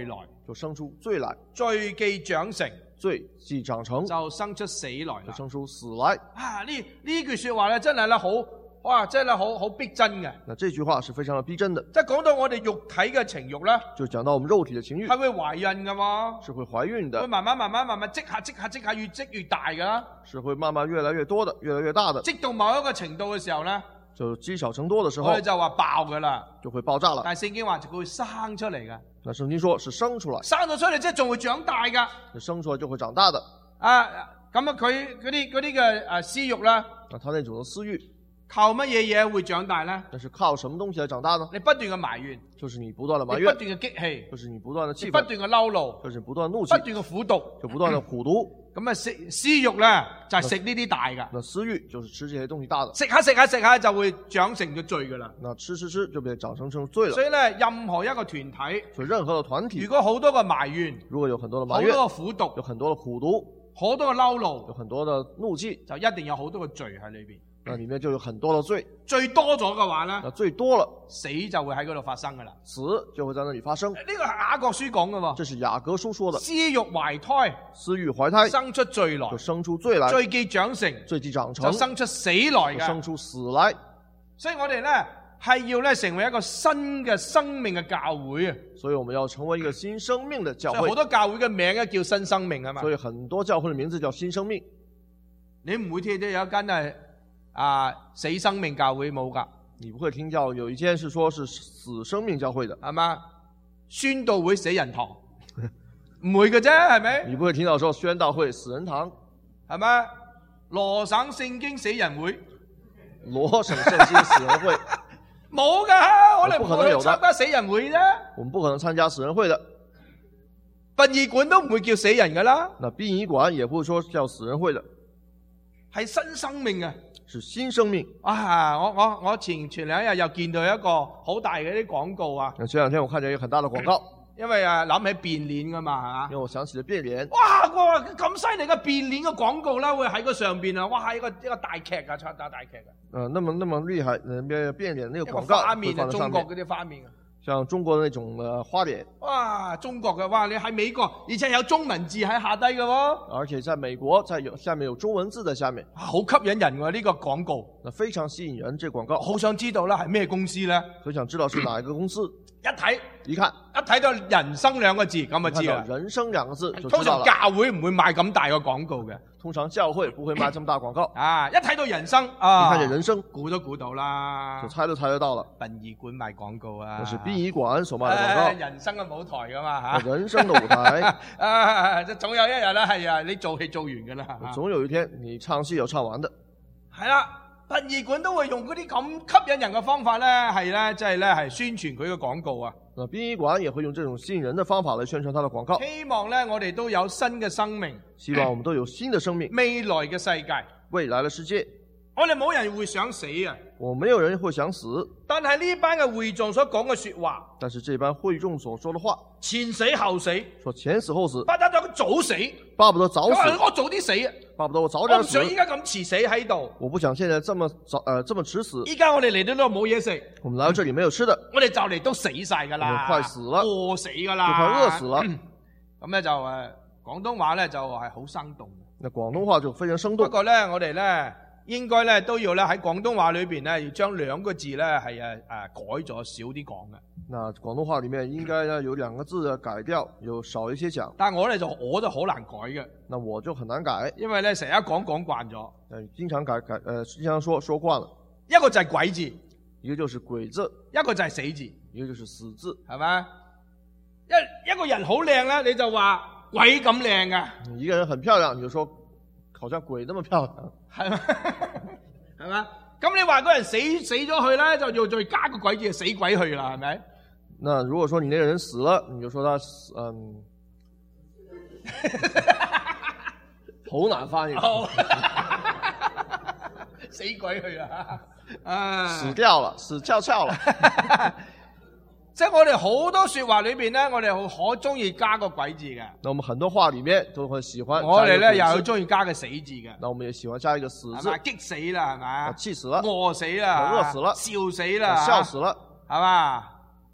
就生出罪來， 罪既長成， 罪既長成， 就生出死來就啦。 生出死來。 啊！呢呢句說話咧，真係咧好哇，真係好好逼真嘅。 那這句話是非常的逼真的， 即係講到我哋肉體嘅情慾咧， 就講到我們肉體的情慾係會懷孕噶嘛， 是會懷孕會的， 慢慢慢慢慢慢積下積下積下，越積越大噶。 是會慢慢越來越多的，越來越大的， 積到某一個程度嘅時候咧， 就積少成多的時候我哋就話爆噶啦。 就會爆炸了。 但係聖經話佢會生出嚟噶， 那聖經說是生出來， 生咗出嚟即係仲會長大噶。 那生出來就會長大的。 啊，咁啊佢嗰啲嗰啲嘅誒私慾啦， 那他那種的私慾， 靠乜嘢嘢會長大咧？ 那是靠什麼東西來長大呢？ 你不斷嘅埋怨， 就是你不斷的埋怨， 你不斷嘅激氣， 就是你不斷的氣憤， 你不斷嘅嬲怒， 就是你不斷的怒氣不，斷嘅苦毒。 就不斷的苦毒。 咁啊食私慾咧就係食呢啲大噶， 那私慾就是吃這些東西大的， 食下食下食下就會長成咗罪噶啦。 那吃吃吃就被長成成罪了。 所以咧，任何一個團體， 所以任何的團體如，果好多個埋怨， 如果有很多的埋怨， 好多個苦毒， 有很多的苦毒， 好多個嬲有怒， 很多的怒氣， 就一定有好多個罪喺裏邊。 那裡面就有很多的罪。 最多咗嘅話咧， 那最多了， 死就會喺嗰度發生噶啦。 死就會在那裡發生。 呢個係雅各書講嘅喎， 這是雅各書說的。 私慾懷胎， 私慾懷胎， 生出罪來就，生出罪來； 罪既長成， 罪既長成就，生出死來嘅就生。出死來。 所以我哋咧係要咧成為一個新嘅生命嘅教會啊！ 所以我們要成為一個新生命的教會所以好。多教會嘅名咧叫新生命啊嘛所。以很多教會的名字叫新生命。 你唔會聽到有一間係啊死生命教會冇噶， 你不會聽到有一間是說是死生命教會的， 係嘛？宣道會死人堂，唔會嘅啫，係咪？ 你不會聽到說宣道會死人堂， 係咪？羅省聖經死人會羅省聖經死人會， 冇噶，我哋唔會不可能有的參加死人會啫。 我們不可能參加死人會的。 殯儀館都唔會叫死人噶啦， 那殯儀館也不會說叫死人會的， 係新生命啊！ 是新生命。 啊，我我我前前兩日又見到一個好大嘅啲廣告啊， 那前兩天我看見一個很大的廣告， 因為啊諗起變臉噶嘛， 因為我想起了變臉。 哇！哇咁犀利嘅變臉嘅廣告啦，會喺個上邊啊！哇，一個一個大劇啊，出打大劇啊！ 呃，那麼那麼厲害，呃，變變臉那一個個廣告會花面啊， 放在上面， 中國嗰啲花面啊！ 像中國的那種呃花臉， 哇，中國嘅哇，你喺美國，而且有中文字喺下低嘅喎， 而且在美國在有下面有中文字在下面， 好吸引人喎！呢個廣告， 那非常吸引人。這廣告好想知道啦，係咩公司咧？ 很想知道是哪一個公司， 一睇一看一睇到人生兩個字，咁就看知啦到。人生兩個字就通常知道了。 教會唔會賣咁大個廣告嘅， 通常教會不會賣這麼大廣告， 啊！一睇到人生啊， 一看見人生估都估到啦就。猜都猜得到了。 殯儀館賣廣告啊， 那是殯儀館所賣的誒廣人生嘅舞台噶嘛告， 嚇。 人生的舞台。 啊，總有一日啦，係啊，你做戲做完噶啦。 總有一天你唱戲有唱完的。 係啦，殯儀館都會用嗰啲咁吸引人嘅方法咧，係咧，即係咧係宣傳佢嘅廣告啊。 那殯儀館也會用這種吸引人的方法來宣傳它的廣告， 希望咧我哋都有新嘅生命， 希望我們都有新的生命。 未來嘅世界， 未來的世界， 我哋冇人會想死啊。 我沒有人會想死， 但係呢班嘅會眾所講嘅說話， 但是這班會眾所說的話， 前死後死， 說前死後死， 不得咗佢早死， 巴不得早佢話死， 我早啲死啊！ 巴不得我早我點死唔想，依家咁遲死喺度。 我不想現在這麼早，呃，這麼遲死。 依家我哋嚟到呢度冇嘢食， 我們來到這裡沒有吃的， 我哋就嚟都死晒噶啦， 我們快死了餓死噶啦， 就快餓死了。 咁咧就誒廣東話咧就係好生動。 那廣東話就非常生動。 不過咧，我哋咧應該咧都要咧喺廣東話裏邊咧要將兩個字咧係誒誒改咗少啲講嘅。 那廣東話裡面應該呢有兩個字改掉，有少一些講。 但係我咧就我就好難改嘅， 那我就很難改， 因為咧成日講講慣咗。 呃，經常改改，呃，經常說說慣了。 一個就係鬼字， 一個就是鬼字， 一個就係死字， 一個就是死字。 係咪？一一個人好靚咧，你就話鬼咁靚噶， 你一個人很漂亮，你就說好像鬼那麼漂亮， 係咪？係咪？咁你話嗰人死死咗去咧，就要再加個鬼字，死鬼去啦，係咪？ 那如果說你那個人死了，你就說他死，嗯，好難翻譯， 好死鬼去啊！啊， 死掉了，死翹翹了。 即係我哋好多說話裏邊咧，我哋好可中意加個鬼字嘅。 那我們很多話裏面都會喜歡， 我哋咧又好中意加個死字嘅。 那我們也喜歡加一個死字， 係嘛？激死啦，係嘛？ 氣死了， 餓死啦， 餓死了， 笑死啦， 笑死了， 係嘛？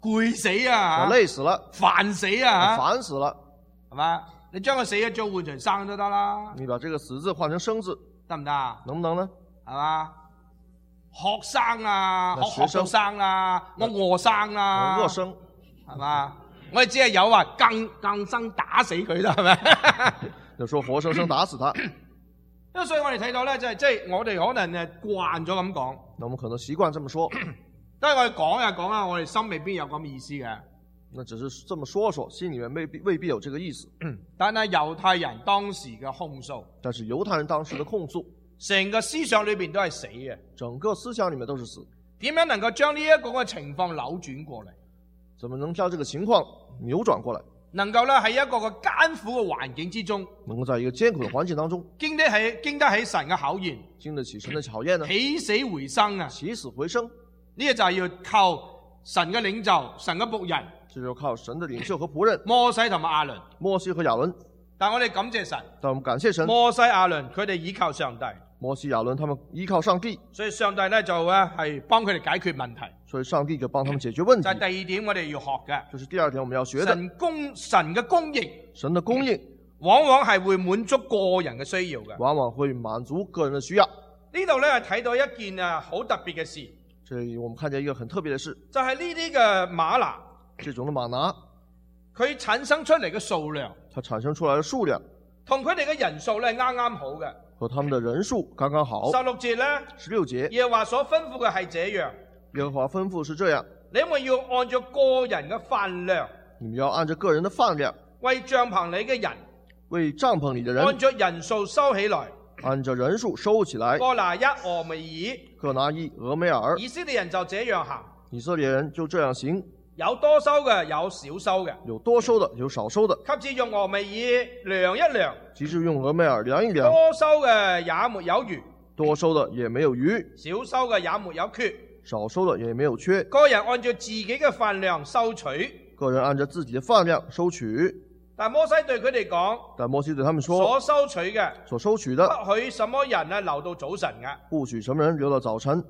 攰死啊， 累死了， 煩死啊， 煩死了， 係嘛？你將個死嘅做換成生都得啦， 你把這個死字換成生字， 得唔得啊？ 能不能呢？ 係嘛？學生啊， 那學生學學到生啦，我餓生啦， 餓生， 係嘛？我哋只係有話更更生打死佢啦，係咪？ 就說活生生打死他。 因為所以我哋睇到咧，就係即係我哋可能誒慣咗咁講， 那我們可能習慣這麼說， 但係我哋講又講啦，我哋心未必有咁意思嘅。 那只是這麼說說，心裡面未必未必有這個意思。 但係猶太人當時嘅控訴， 但是猶太人當時的控訴， 成個思想裏邊都係死嘅。 整個思想裡面都是死。 點樣能夠將呢一個嘅情況扭轉過嚟？ 怎麼能將這個情況扭轉過來？ 能夠咧喺一個個艱苦嘅環境之中， 能夠在一個艱苦的環境當中， 經得起經得起神嘅考驗， 經得起神的考驗呢？ 起死回生啊！ 起死回生， 呢個就係要靠神嘅領袖、神嘅僕人， 這就靠神的領袖和僕人摩西同埋亞倫。 摩西和亞倫。 但我哋感謝神， 但我們感謝神， 摩西亞倫佢哋依靠上帝， 摩西亞倫他們依靠上帝， 所以上帝咧就咧係幫佢哋解決問題。 所以上帝就幫他們解決問就係題。 第二點我哋要學嘅， 就是第二點我們要學的， 神供神嘅供應， 神的供應往往係會滿足個人嘅需要嘅。 往往會滿足個人的需要。 呢度咧係睇到一件啊好特別嘅事， 這裡我們看見一個很特別的事， 就係呢啲嘅嗎哪， 這種的嗎哪， 佢產生出嚟嘅數量， 它產生出來的數量同佢哋嘅人數咧啱啱好嘅。 和他們的人數剛剛好。 十六節咧， 十六節， 耶和華所吩咐嘅係這樣， 耶和華吩咐是這樣， 你們要按照個人嘅飯量， 你們要按照個人的飯量， 為帳篷裏嘅人， 為帳篷裡的人按照人數收起來， 按照人數收起來， 各拿一俄米爾。 各拿一俄梅爾。 以色列人就這樣行， 以色列人就這樣行， 有多收嘅，有少收嘅， 有多收的，有少收的， 及至用俄米爾量一量， 及至用俄梅爾量一量， 多收嘅也沒有餘， 多收的也沒有餘， 少收嘅也沒有缺。 少收的也沒有缺。 個人按照自己嘅飯量收取， 個人按照自己的飯量收取。 但摩西對佢哋講， 但摩西對他們說， 所收取嘅所收取的不許什麼人啊留到早晨嘅。 不許什麼人留到早晨。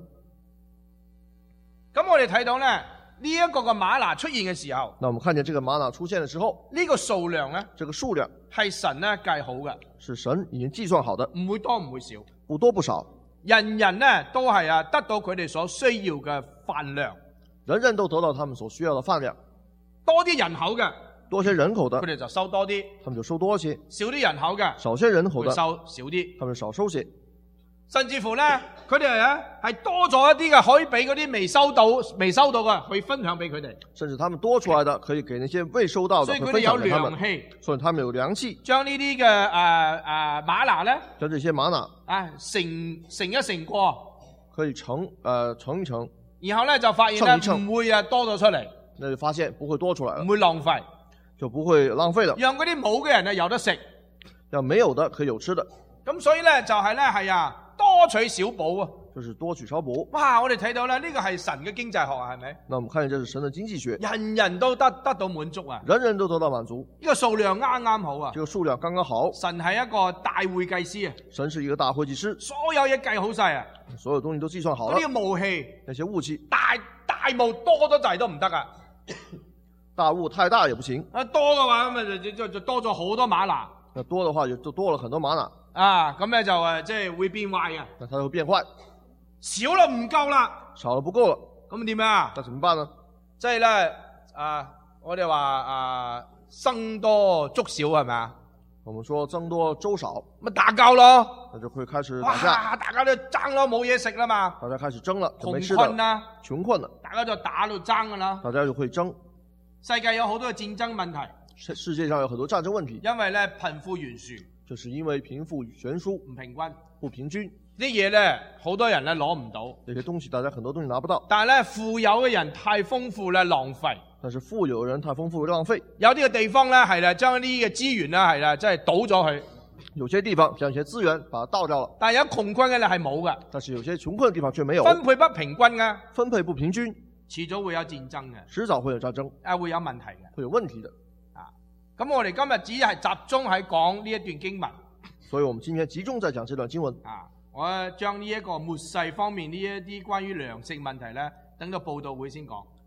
咁我哋睇到咧呢一個嘅嗎哪出現嘅時候， 那我們看見這個嗎哪出現的時候， 呢個數量咧這個數量係神咧計好嘅， 是神已經計算好的， 唔會多唔會少， 不多不少， 人人咧都係啊得到佢哋所需要嘅飯量， 人人都得到他們所需要的飯量。 多啲人口嘅， 多些人口的佢，哋就收多啲； 他們就收多些； 少啲人口嘅， 少些人口的， 會收少啲。 他們少收些。 甚至乎咧，佢哋咧係多咗一啲嘅，可以俾嗰啲未收到、未收到嘅，去分享俾佢哋。 甚至他們多出來的，可以給那些未收到的，會分所以佢哋有享給他們。 糧器， 所以他們有糧器， 將呢啲嘅誒誒嗎哪咧， 將這些嗎哪啊乘乘一乘過， 可以盛呃盛一盛， 然後咧就發現咧稱一稱唔會啊多咗出嚟， 那就發現不會多出來了唔，會浪費， 就不會浪費了。 讓嗰啲冇嘅人啊有得食。 讓沒有的可以有吃的， 咁所以咧就係咧係啊多取少補啊！ 就是多取少補。 哇！我哋睇到咧呢個係神嘅經濟學啊，係咪？ 那我們看見這是神的經濟學， 人人都得得到滿足啊！ 人人都得到滿足， 呢個數量啱啱好啊！ 這個數量剛剛好。 神係一個大會計師啊， 神是一個大會計師， 所有嘢計好晒啊！ 所有東西都計算好了嗰。啲武器那些武器大大霧多咗滯都唔得啊！ 大霧太大也不行， 啊多嘅話咁啊就就就多咗好多嗎哪那多的話就就多了很多嗎哪， 啊！咁咧就誒即係會變壞啊！ 那它就會變壞。 少啦唔夠啦， 少了不夠了， 咁點啊？ 那怎麼辦呢？ 即係咧啊！我哋話啊僧多粥少係咪啊？ 我們說僧多粥少， 咪打交咯！ 那就會開始打架， 哇！大家都爭咯，冇嘢食啦嘛， 大家開始爭了，就沒吃窮困的， 啊， 窮困了， 大家就打到爭噶啦。 大家就會爭。 世界有好多嘅戰爭問題， 世世界上有很多戰爭問題， 因為咧貧富懸殊就是因為貧富懸殊唔平均， 不平均， 啲嘢咧好多人咧攞唔到， 這些東西大家很多東西拿不到， 但係咧富有嘅人太豐富咧浪費， 但是富有的人太豐富浪費， 有啲嘅地方咧係啦將呢啲嘅資源咧係啦即係倒咗佢， 有些地方將一些資源把它倒掉了， 但係有窮困嘅咧係冇嘅， 但是有些窮困的地方卻沒有， 分配不平均嘅， 分配不平均， 遲早會有戰爭嘅， 遲早會有戰爭， 啊會有問題嘅。 會有問題的。 啊，咁我哋今日只係集中喺講呢一段經文。 所以我們今天集中在講這段經文。 啊，我將呢一個末世方面呢一啲關於糧食問題咧，等到報道會先講。 我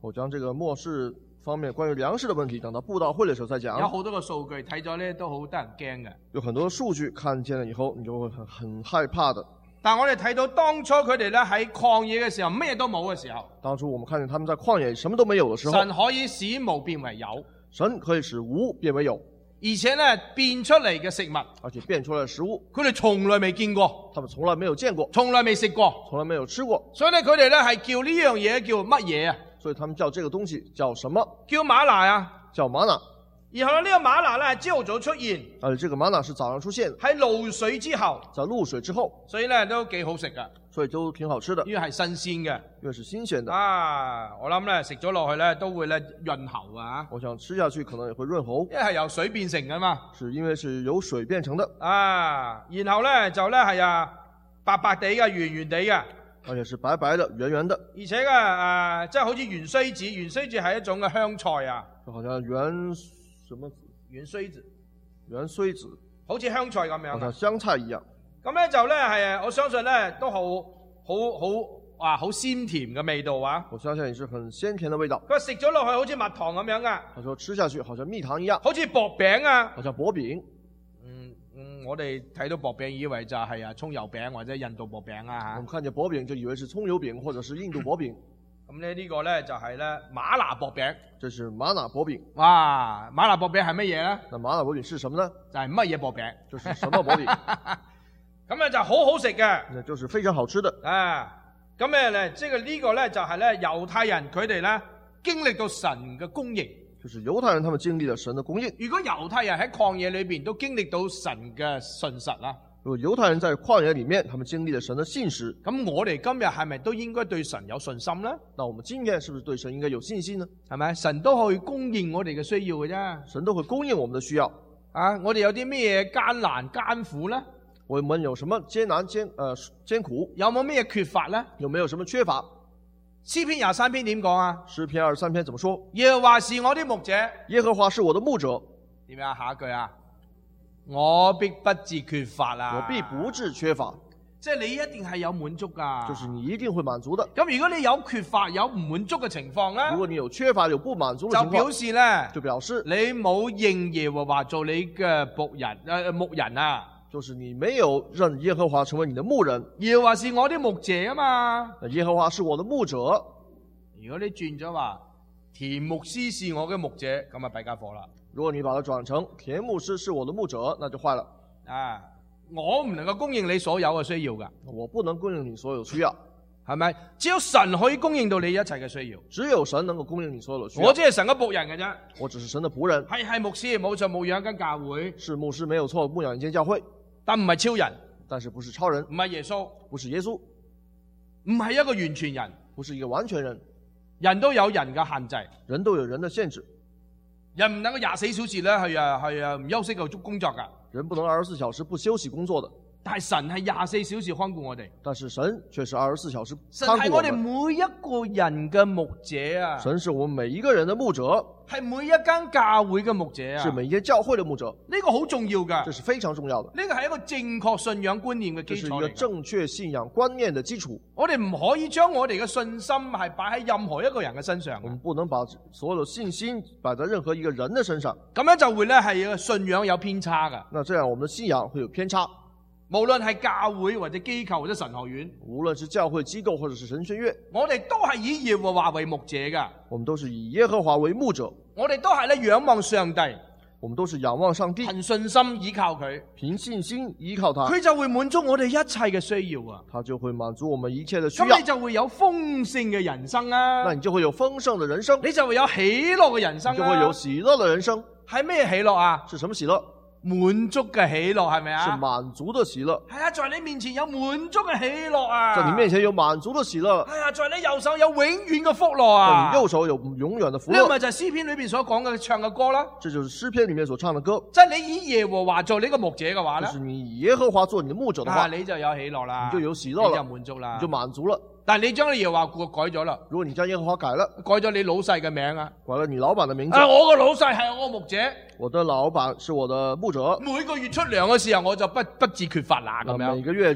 我将这个末世方面关于粮食的问题等到布道會的時候再有講。 好多個數據睇咗咧，都好得人驚嘅。 有很多數據看見了以後，你就會很很害怕的。 但我哋睇到當初佢哋咧喺曠野嘅時候，咩都冇嘅時候， 當初我們看見他們在曠野什麼都沒有的時候， 神可以使無變為有， 神可以使無變為有， 而且咧變出嚟嘅食物， 而且變出來的食物， 佢哋從來未見過， 他們從來沒有見過， 從來未食過， 從來沒有吃過， 所以咧佢哋咧係叫呢樣嘢叫乜嘢啊？ 所以他們叫這個東西叫什麼？ 叫瑪拿啊！ 叫瑪拿。 然後呢個瑪拿咧係朝早出現， 而且這個瑪拿是早上出現， 喺露水之後， 在露水之後， 所以咧都幾好食噶， 所以都挺好吃的， 因為係新鮮嘅。 因為是新鮮的。 啊，我諗咧食咗落去咧都會咧潤喉啊， 我想吃下去可能也會潤喉， 因為係由水變成噶嘛。 是因為是由水變成的。 啊，然後咧就咧係啊白白地嘅、圓圓地嘅， 而且是白白的、圓圓的， 而且嘅誒即係好似芫荽子，芫荽子係一種嘅香菜啊， 就好像圓什麼子？ 芫荽子， 圓荽子， 好似香菜咁樣好像啊。 香菜一樣。 咁咧就咧係我相信咧都好好好啊好鮮甜嘅味道啊。 我相信也是很鮮甜的味道。 佢食咗落去好似蜜糖咁樣噶， 他說吃下去好像蜜糖一樣， 好似薄餅啊。 好像薄餅。 嗯嗯，我哋睇到薄餅以為就係啊葱油餅或者印度薄餅啊我們看見薄餅就以為是蔥油餅或者是印度薄餅。 咁咧呢個咧就係咧瑪拿薄餅。 這是瑪拿薄餅。 哇！瑪拿薄餅係乜嘢咧？ 那瑪拿薄餅是什麼呢？ 就係乜嘢薄餅？ 就是什麼薄餅？ 咁咧就好好食嘅。 那就是非常好吃的。 啊，咁咧咧，即係呢個咧就係咧猶太人佢哋咧經歷到神嘅供應。 就是猶太人他們經歷了神的供應。 如果猶太人喺曠野裏邊都經歷到神嘅信實啦， 如果猶太人在曠野裏面，他們經歷了神的信實， 咁我哋今日係咪都應該對神有信心咧？ 那我們今天是不是對神應該有信心呢？ 係咪？神都可以供應我哋嘅需要嘅啫。 神都會供應我們的需要。 啊，我哋有啲咩嘢艱難艱苦咧？ 我們有什麼艱難艱呃艱苦？ 有冇咩缺乏咧？ 有沒有什麼缺乏？ 詩篇廿三篇點講啊？ 詩篇二十三篇怎麼說？ 耶和華是我的牧者。 耶和華是我的牧者。 點樣？下一句啊？我必不致缺乏啊！ 我必不致缺乏。 即係你一定係有滿足噶。 就是你一定會滿足的。 咁如果你有缺乏、有唔滿足嘅情況咧， 如果你有缺乏、有不滿足嘅情況， 就表示咧， 就表示你冇認耶和華做你嘅僕人誒牧人啊。 就是你沒有認耶和華成為你的牧人。 耶和華是我的牧者啊嘛。 耶和華是我的牧者。 如果你轉咗話，田牧師是我嘅牧者，咁啊弊家伙啦。 如果你把它轉成田牧師是我的牧者，那就壞了。 啊，我唔能夠供應你所有嘅需要噶。 我不能供應你所有需要， 係咪？只有神可以供應到你一切嘅需要。 只有神能夠供應你所有的需要。 我只係神嘅僕人嘅啫。 我只是神的僕人。 係係牧師，冇錯，牧養一間教會。 是牧師沒有錯，牧養一間教會。 但唔係超人， 但是不是超人， 唔係耶穌， 不是耶穌， 唔係一個完全人， 不是一個完全人。 人都有人嘅限制， 人都有人的限制。 人唔能夠廿四小時咧係啊係啊唔休息嘅工作㗎。 人不能二十四小時不休息工作的。 但係神係廿四小時看顧我哋。 但是神卻是二十四小時神係我哋每一個人嘅牧者啊。 神是我們每一個人的牧者。 係每一間教會嘅牧者啊。 是每一間教會的牧者。 呢個好重要㗎。 這是非常重要的。 呢個係一個正確信仰觀念嘅基礎嚟。 這是一個正確信仰觀念的基礎。 我哋唔可以將我哋嘅信心係擺喺任何一個人嘅身上。 我們不能把所有的信心擺在任何一個人的身上。 咁樣就會咧係信仰有偏差㗎。 那這樣我們的信仰會有偏差。 無論係教會或者機構或者神學院， 無論是教會機構或者是神學院， 我哋都係以耶和華為牧者㗎。 我們都是以耶和華為牧者。 我哋都係咧仰望上帝， 我們都是仰望上帝， 憑信心依靠佢， 憑信心依靠他， 佢就會滿足我哋一切嘅需要啊！ 他就會滿足我們一切的需要。 咁你就會有豐盛嘅人生啊！ 那你就會有豐盛的人生， 你就會有喜樂嘅人生啊！ 你就會有喜樂的人生。 係咩喜樂啊？ 是什麼喜樂？ 滿足嘅喜樂係咪啊？ 是滿足的喜樂。 係啊，在你面前有滿足嘅喜樂啊！ 在你面前有滿足的喜樂。 係啊，在你右手有永遠嘅福樂啊！ 在你右手有永遠的福樂。 呢個咪就係詩篇裏邊所講嘅唱嘅歌啦。 這就是詩篇裏面所唱的歌。 即係你以耶和華做你個牧者嘅話咧， 就是你以耶和華做你的牧者的話， 啊，你就有喜樂啦， 你就有喜樂了， 你就滿足啦， 你就滿足了。 但係你將你耶和華改咗啦， 如果你將耶和華改了， 改咗你老細嘅名啊， 改了你老闆的名字。 啊，我個老細係我個牧者， 我的老闆是我的牧者。 每個月出糧嘅時候我就不不致缺乏啦咁樣。 每個月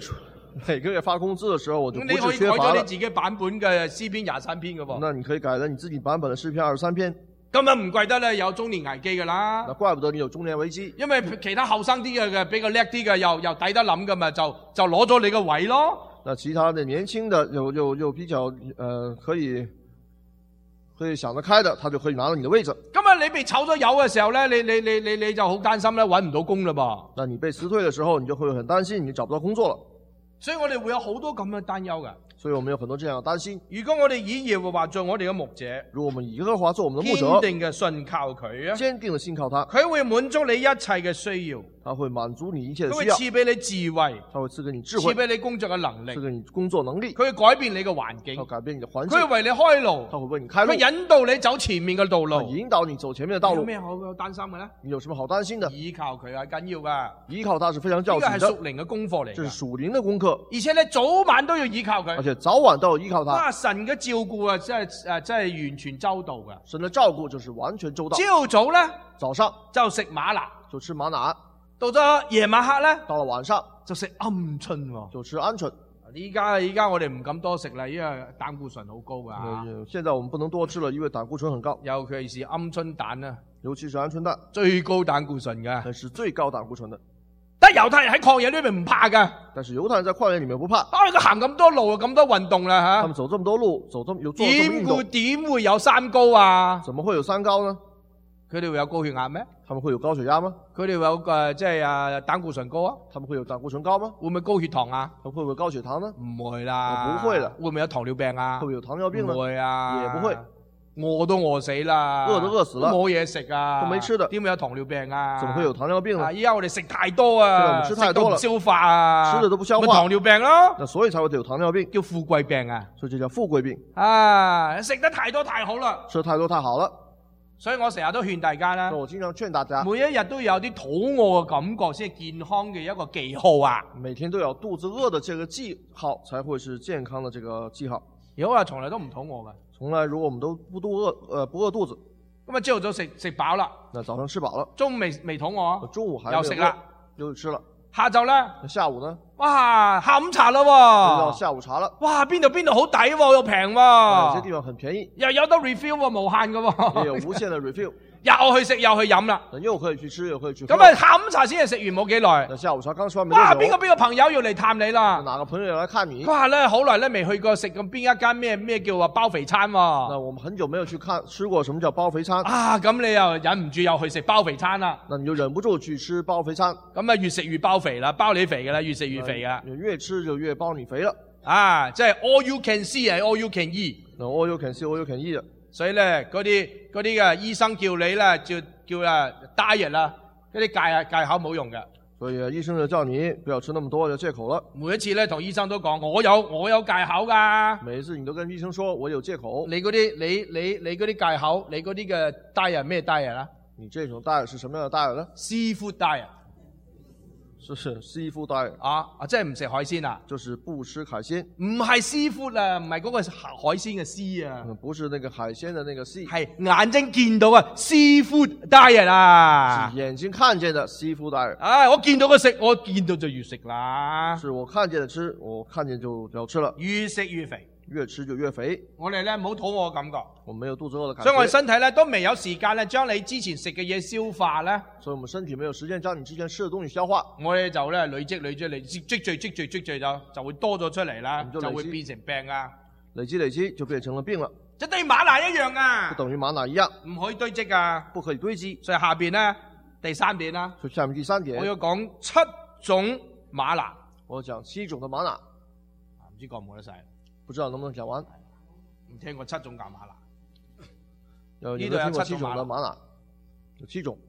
每個月發工資的時候，我就不咁你可以改是缺乏了。 咗你自己版本嘅詩篇廿三篇嘅噃。 那你可以改了你自己版本的詩篇二十三篇， 今日唔怪得咧有中年危機㗎啦那，怪不得你有中年危機。 因為其他後生啲嘅嘅比較叻啲嘅又又抵得諗㗎嘛，就就攞咗你個位咯。 那其他的年輕的又又又比較呃可以可以想得開的，他就可以拿到你的位置。 今日你被炒咗魷嘅時候咧，你你你你你就好擔心咧，揾唔到工啦噃。 那你被辭退的時候，你就會很擔心你找不到工作了。 所以我哋會有好多咁嘅擔憂㗎。 所以我們有很多這樣的擔心。 如果我哋以耶和華做我哋嘅牧者， 如果我們以耶和華做我們的牧者， 堅定嘅信靠佢啊， 堅定的信靠他， 佢會滿足你一切嘅需要， 他會滿足你一切的佢會需要， 賜俾你智慧， 他會賜給你智慧， 賜俾你工作嘅能力， 賜給你工作能力， 佢會改變你嘅環境， 他會改變你的環佢境， 會為你開路， 他會為你開路， 佢引導你走前面嘅道他路。 引導你走前面的道路。 有咩好擔心嘅咧？ 你有什麼好擔心的？ 依靠佢係緊要噶， 依靠他是非常呢個係要緊的， 屬靈嘅功課嚟㗎， 這是屬靈的功課， 而且你早晚都要依靠佢。 而且早晚都要依靠他。 哇！神嘅照顧啊，真係誒，真係完全周到噶。 神的照顧就是完全周到。 朝早咧早上就食嗎哪， 就吃嗎哪， 到咗夜晚黑咧到了晚上就食鵪鶉喎。 就吃鵪鶉。 依家依家我哋唔敢多食啦，因為膽固醇好高噶， 呃現在我們不能多吃了，因為膽固醇很高， 尤其是鵪鶉蛋啊， 尤其是鵪鶉蛋， 最高膽固醇噶。 那是最高膽固醇的。 但猶太人喺曠野呢邊唔怕噶， 但是猶太人在曠野裡面不怕， 啊佢行咁多路咁多運動啦吓他們，走這麼多路，走這麼有做這麼運點會動， 點會有三高啊？ 怎麼會有三高呢？ 佢哋會有高血壓咩？ 他們會有高血壓嗎？ 佢哋會有誒即係啊膽固醇高啊？ 他們會有膽固醇高嗎？ 會唔會高血糖啊？ 他們會不會高血糖呢？ 唔會啦， 不會啦會唔會有糖尿病啊？ 會不會有糖尿病呢？ 唔會啊， 也不會。 餓都餓死啦， 餓都餓死了冇嘢食啊， 都沒吃的點會有糖尿病啊？ 怎麼會有糖尿病呢啊？依家我哋食太多啊， 現在我們吃太多了食到唔消化啊， 吃的都不消化咪糖尿病咯， 那所以才會有糖尿病， 叫富貴病啊！ 所以這叫富貴病。 啊，食得太多太好啦， 吃得太多太好了， 所以我成日都勸大家啦所以，我經常勸大家， 每一日都要有啲肚餓嘅感覺先係健康嘅一個記號啊！ 每天都有肚子餓的這個記號，才會是健康的這個記號。 如果話從來都唔肚餓嘅， 從來如果我們都不肚餓，呃不餓肚子， 咁啊朝頭早食食飽啦， 那早上吃飽了， 中午未未肚餓啊， 中午還沒有餓又食啦， 又吃了， 下晝咧， 那下午呢？ 哇下午茶啦又到喎， 下午茶了， 哇邊度邊度好抵喎，又平喎啊有些地，方很便宜， 又有得 refill 喎，無限嘅也有喎， 無限的 refill， 又去食又去飲啦， 那又可以去吃，又可以去喝咁。啊下午茶先係食完冇幾耐， 那下午茶剛吃完沒哇多久， 邊個邊個朋友要嚟探你啦？ 哪個朋友要來看你？ 佢話咧好耐咧未去過食咁邊一間咩咩叫話包肥餐喎。 那我們很久沒有去看吃過什麼叫包肥餐， 啊，咁你又忍唔住又去食包肥餐啦？ 那你就忍不住去吃包肥餐， 咁啊越食越包肥啦，包你肥噶啦，越食越肥噶。 你越吃就越包你肥了。 啊，即係 all you can see 係 all you can eat。 那 all you can see, all you can eat 的。 所以咧，嗰啲嗰啲嘅醫生叫你咧，叫叫啊 diet 啦，嗰啲戒啊戒口冇用嘅。 所以啊醫生就叫你不要吃那麼多，要戒口了。 每一次咧同醫生都講，我有我有戒口噶。 每一次你都跟醫生說我有戒口。 你嗰啲你你你嗰啲戒口，你嗰啲嘅 diet 咩 diet 啦你這種 diet 是什麼樣的 diet 呢？ ？Seafood diet 是是 seafood diet， 啊啊，即係唔食海鮮啊？ 就是不吃海鮮， 唔係 seafood 啊，唔係嗰個海鮮嘅 sea 啊。 嗯，不是那個海鮮的那個 sea， 係眼睛見到啊，seafood diet 啊是！眼睛看見的 seafood diet， 唉，我見到佢食，我見到就越食啦， 是我看見的吃，我看見就要吃了， 越食越肥。 越吃就越肥。 我哋咧冇肚餓嘅感覺， 我沒有肚子餓的感覺， 所以我哋身體咧都未有時間咧將你之前食嘅嘢消化咧， 所以我們身體沒有時間將你之前吃的東西消化， 我哋就咧累積累積累積積聚積聚積聚就就會多咗出嚟啦， 就累積就會變成病啊！ 累積累積就變成了病了， 就等於嗎哪一樣啊就，等於嗎哪一樣， 唔可以堆積啊！ 不可以堆積。 所以下邊咧第三點啦， 所以下面第三點， 我要講七種嗎哪， 我講七種的嗎哪， 唔知講唔講得晒？ 不知道能不能講完。 唔聽過七種㗎嗎哪？ 有你呢度有都聽過七七種嗎哪種的嗎哪，有七種。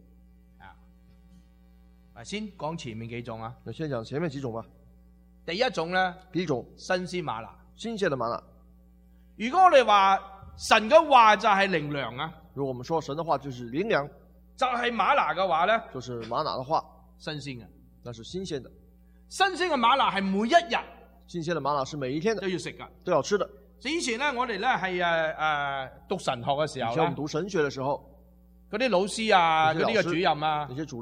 啊，先講前面幾種啊。 那先講前面幾種吧。 第一種咧， 第一種新鮮嗎哪。 新鮮的嗎哪。 如果我哋話神嘅話就係靈糧啊， 如果我們說神的話就是靈糧， 就係嗎哪嘅話咧， 就是嗎哪的話， 新鮮嘅。 那是新鮮的。 新鮮嘅嗎哪係每一日新鮮的嗎哪是每一天的都要食噶。 都要吃的。 以前咧，我哋咧係誒誒讀神學嘅時候咧以前我們，讀神學的時候， 嗰啲老師啊， 那些老師嗰啲嘅主任啊那，些主任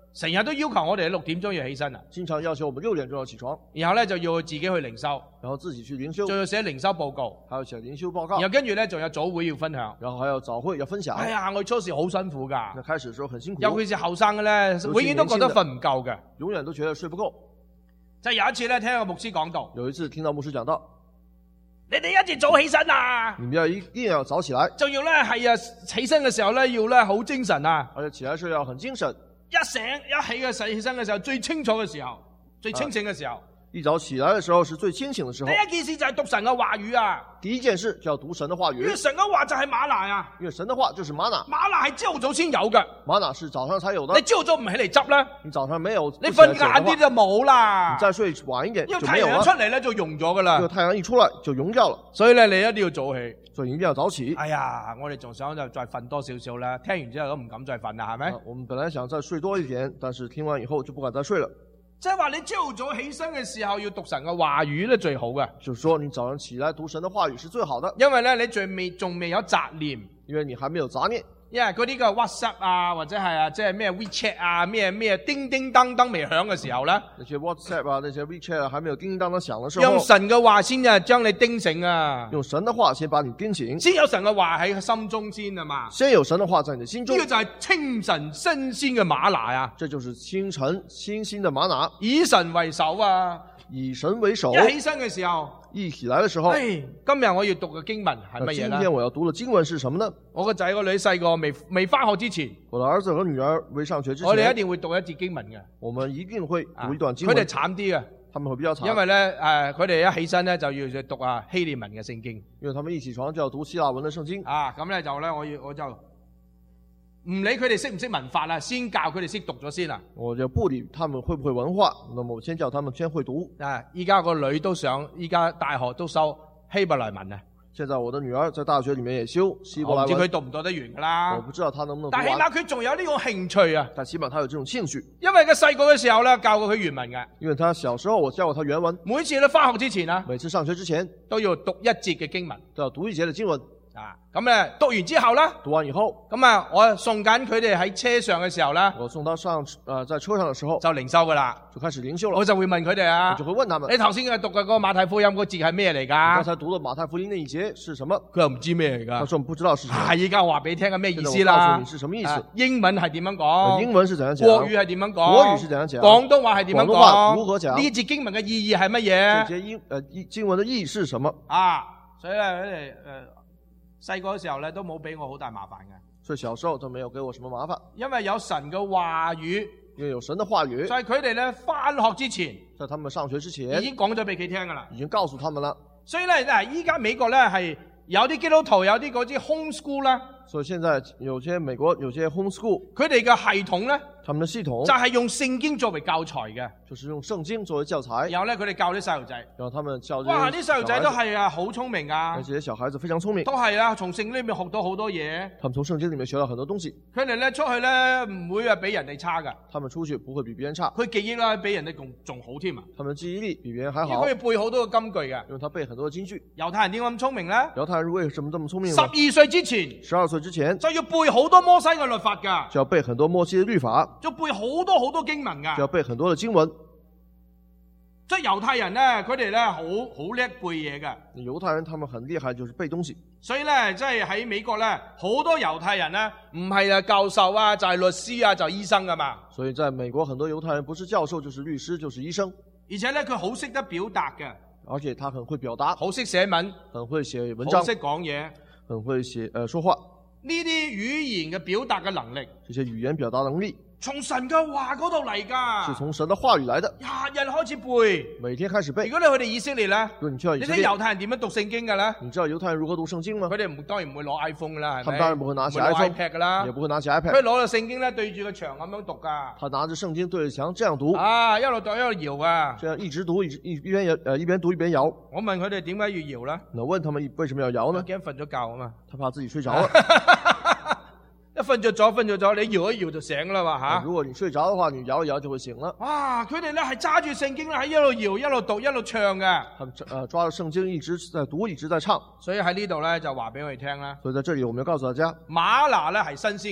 成日都要求我哋六點鐘要起身啊， 经常要求我们六点钟要起床， 然後咧就要自己去靈修， 然后自己去灵修， 仲要寫靈修報告， 还要写灵修报告然，後跟住咧仲有早會要分享。 然后还要早会要分享。 哎呀，我初時好辛苦㗎， 那开始的時候很辛苦， 尤其是後生嘅咧，永遠都覺得瞓唔夠嘅。 永遠都覺得睡不夠。 就有一次咧，聽個牧師講到， 有一次聽到牧師講到， 你哋一定早起身啊！ 你們要一定要早起來， 仲要咧係啊，起身嘅時候咧要咧好精神啊！ 而且起來時要很精神。 一醒一起嘅起身嘅時候，最清楚嘅時候，最清醒嘅時候。 一早起來的時候是最清醒的時候。 第一件事就係讀神嘅話語啊！ 第一件事就要讀神的話語。 因為神嘅話就係嗎哪啊！ 因為神的話就是嗎哪。 嗎哪係朝早先有嘅， 嗎哪是早上才有的。 你朝早唔起嚟執咧， 你早上沒有， 你瞓晏啲就冇啦。 你再睡晚一點因為就沒有了。 太陽一出嚟咧就溶咗噶啦。 因為太陽一出來就溶掉了。 所以咧你一定要早起。 所以一定要早起。 哎呀，我哋仲想就再瞓多少少啦。聽完之後都唔敢再瞓啦，係咪？ 啊，我們本來想再睡多一點，但是聽完以後就不敢再睡了。 即係話你朝早起身嘅時候要讀神嘅話語咧最好嘅， 就是說你早上起來讀神的話語是最好的， 因為咧你仲未仲未有雜念， 因為你還沒有雜念。 因為嗰啲嘅 WhatsApp 啊或者係啊即係咩 WeChat 啊咩咩叮叮當當未響嘅時候咧， 那些 WhatsApp 啊那些 WeChat 啊還沒有叮叮當當響嘅時候， 用神嘅話先啊將你叮醒啊， 用神的話先把你叮醒， 先有神嘅話喺心中先啊嘛， 先有神的話在你的心中， 呢個就係清晨新鮮嘅嗎哪啊， 這就是清晨新鮮的嗎哪， 以神為首啊， 以神為首。 一起身嘅時候， 一起來的時候， 哎，今日我要讀嘅經文係乜嘢今咧？ 天我要讀的經文是什麼呢？ 我個仔個女細個未未返學之前， 我的兒子和女兒未上學之前， 我哋一定會讀一節經文嘅。 我們一定會讀一段經佢哋文。 慘啲嘅， 他們會比較慘， 因為咧誒，佢哋一起身咧就要讀啊希臘文嘅聖經。 因為他們一起床就要讀希臘文的聖經。 啊，咁咧就咧我要我就唔理佢哋識唔識文法啦，先教佢哋識讀咗先啦。 我就不理他們會不會文化，那麼我先叫他們先會讀。 啊，依家個女都想，依家大學都修希伯來文啊。 現在我的女兒在大學裡面也修希伯來文， 我唔知佢讀唔讀得完噶啦。 我不知道他能不能讀但起碼完， 佢仲有呢個興趣啊， 但起碼他有這種興趣。 因為佢細個嘅時候咧教過佢原文嘅， 因為他小時候我教過他原文， 每次咧返學之前啊每次上學之前都要讀一節嘅經文。 都要讀一節的經文。 啊，咁咧讀完之後咧， 讀完以後， 咁啊我送緊佢哋喺車上嘅時候咧， 我送他上呃在車上的時候就靈修噶啦， 就開始靈修了。 我就會問佢哋啊我，就會問他們， 你頭先嘅讀嘅嗰個馬太福音嗰節係咩嚟㗎？ 剛才讀的馬太福音那一節是什麼？ 佢又唔知咩嚟㗎。 他說我們不知道是什麼。 係而家話俾你聽係咩意思現在我告訴啦？ 你是什麼意思啊英文係點樣呃講？ 英文是怎樣講？ 國語係點樣講？ 國語是怎樣講？ 廣東話係點樣廣東話如講？ 何講？ 呢節經文嘅意義係乜嘢？ 這節英呃經經文的意義是什麼？ 啊，所以咧佢哋誒細個嘅時候咧都冇俾我好大麻煩嘅， 所以小時候都沒有給我什麼麻煩， 因為有神嘅話語， 因為有神的話語， 所以佢哋咧返學之前在他們上學之已前經講咗俾佢聽㗎啦。 已經告訴他們了。 所以咧嗱，依家美國咧係有啲基督徒有啲嗰啲 homeschool 啦， 所以現在有些美國有些 homeschool， 佢哋嘅系統咧他們的系統就係用聖經作為教材嘅， 就是用聖經作為教材， 然後咧佢哋教啲細路仔。 然後他們教這哇！ 些啲細路仔都小孩子係啊，好聰明噶而，且這些小孩子非常聰明， 都係啊，從聖經裏面學到好多嘢。 他們從聖經裡面學到很多東西， 佢哋咧出去咧唔會啊比人哋差噶， 他們出去不會比別人差， 佢記憶啦比人哋仲仲好添啊！ 他們記憶力比別人還好， 因為佢背好多個金句嘅。 因為他背很多的金句。 猶太人點解咁聰明咧？ 猶太人為什麼這麼聰明十呢？ 二歲之前十二歲之前就要背好多摩西嘅律法噶， 就要背很多摩西的律法， 就背好多好多經文噶就。要背很多的經文。 即係猶太人咧，佢哋咧好好叻背嘢嘅， 猶太人他們很厲害，就是背東西。 所以咧即係喺美國咧，好多猶太人咧唔係啊教授啊，就係律師啊，就係醫生噶嘛。 所以在美國，很多猶太人不是教授就是律師就是醫生， 而且咧佢好識得表達嘅， 而且他很會表達， 好識寫文， 很會寫文章好，識講嘢。 很會寫呃說話。 呢啲語言嘅表達嘅能力， 這些語言表達能力從神嘅話嗰度嚟㗎。 是從神的話語來的， 日日開始背。 每天開始背。 如果你去到以色列咧， 如果你去到以你睇色列， 猶太人點樣讀聖經㗎咧？ 你知道猶太人如何讀聖經嗎佢？哋唔當然唔會攞 iPhone 㗎啦，係咪？ 他們當然不會拿起唔會攞 iPhone iPad 㗎啦也。不會拿起佢 iPad， 攞到聖經咧對住個牆咁樣讀㗎。 他拿着聖經對着牆這樣讀， 啊，一路讀一路搖啊！ 這樣一直讀，一直一一邊搖，呃一邊讀一邊搖。 我問佢哋點解要搖咧？ 那問他們為什麼要搖呢？ 驚瞓咗覺啊嘛！ 他怕自己睡着了。 一瞓着咗，瞓着咗，你搖一搖就醒啦嘛嚇！ 如果你睡着的話，你搖一搖就會醒了。 哇！佢哋咧係揸住聖經咧喺一路搖、一路讀、一路唱嘅。 他們呃抓着聖經一直在讀，一直在唱。 所以喺呢度咧就話俾我哋聽啦， 所以在這裡我們要告訴大家， 嗎哪咧係新鮮嘅，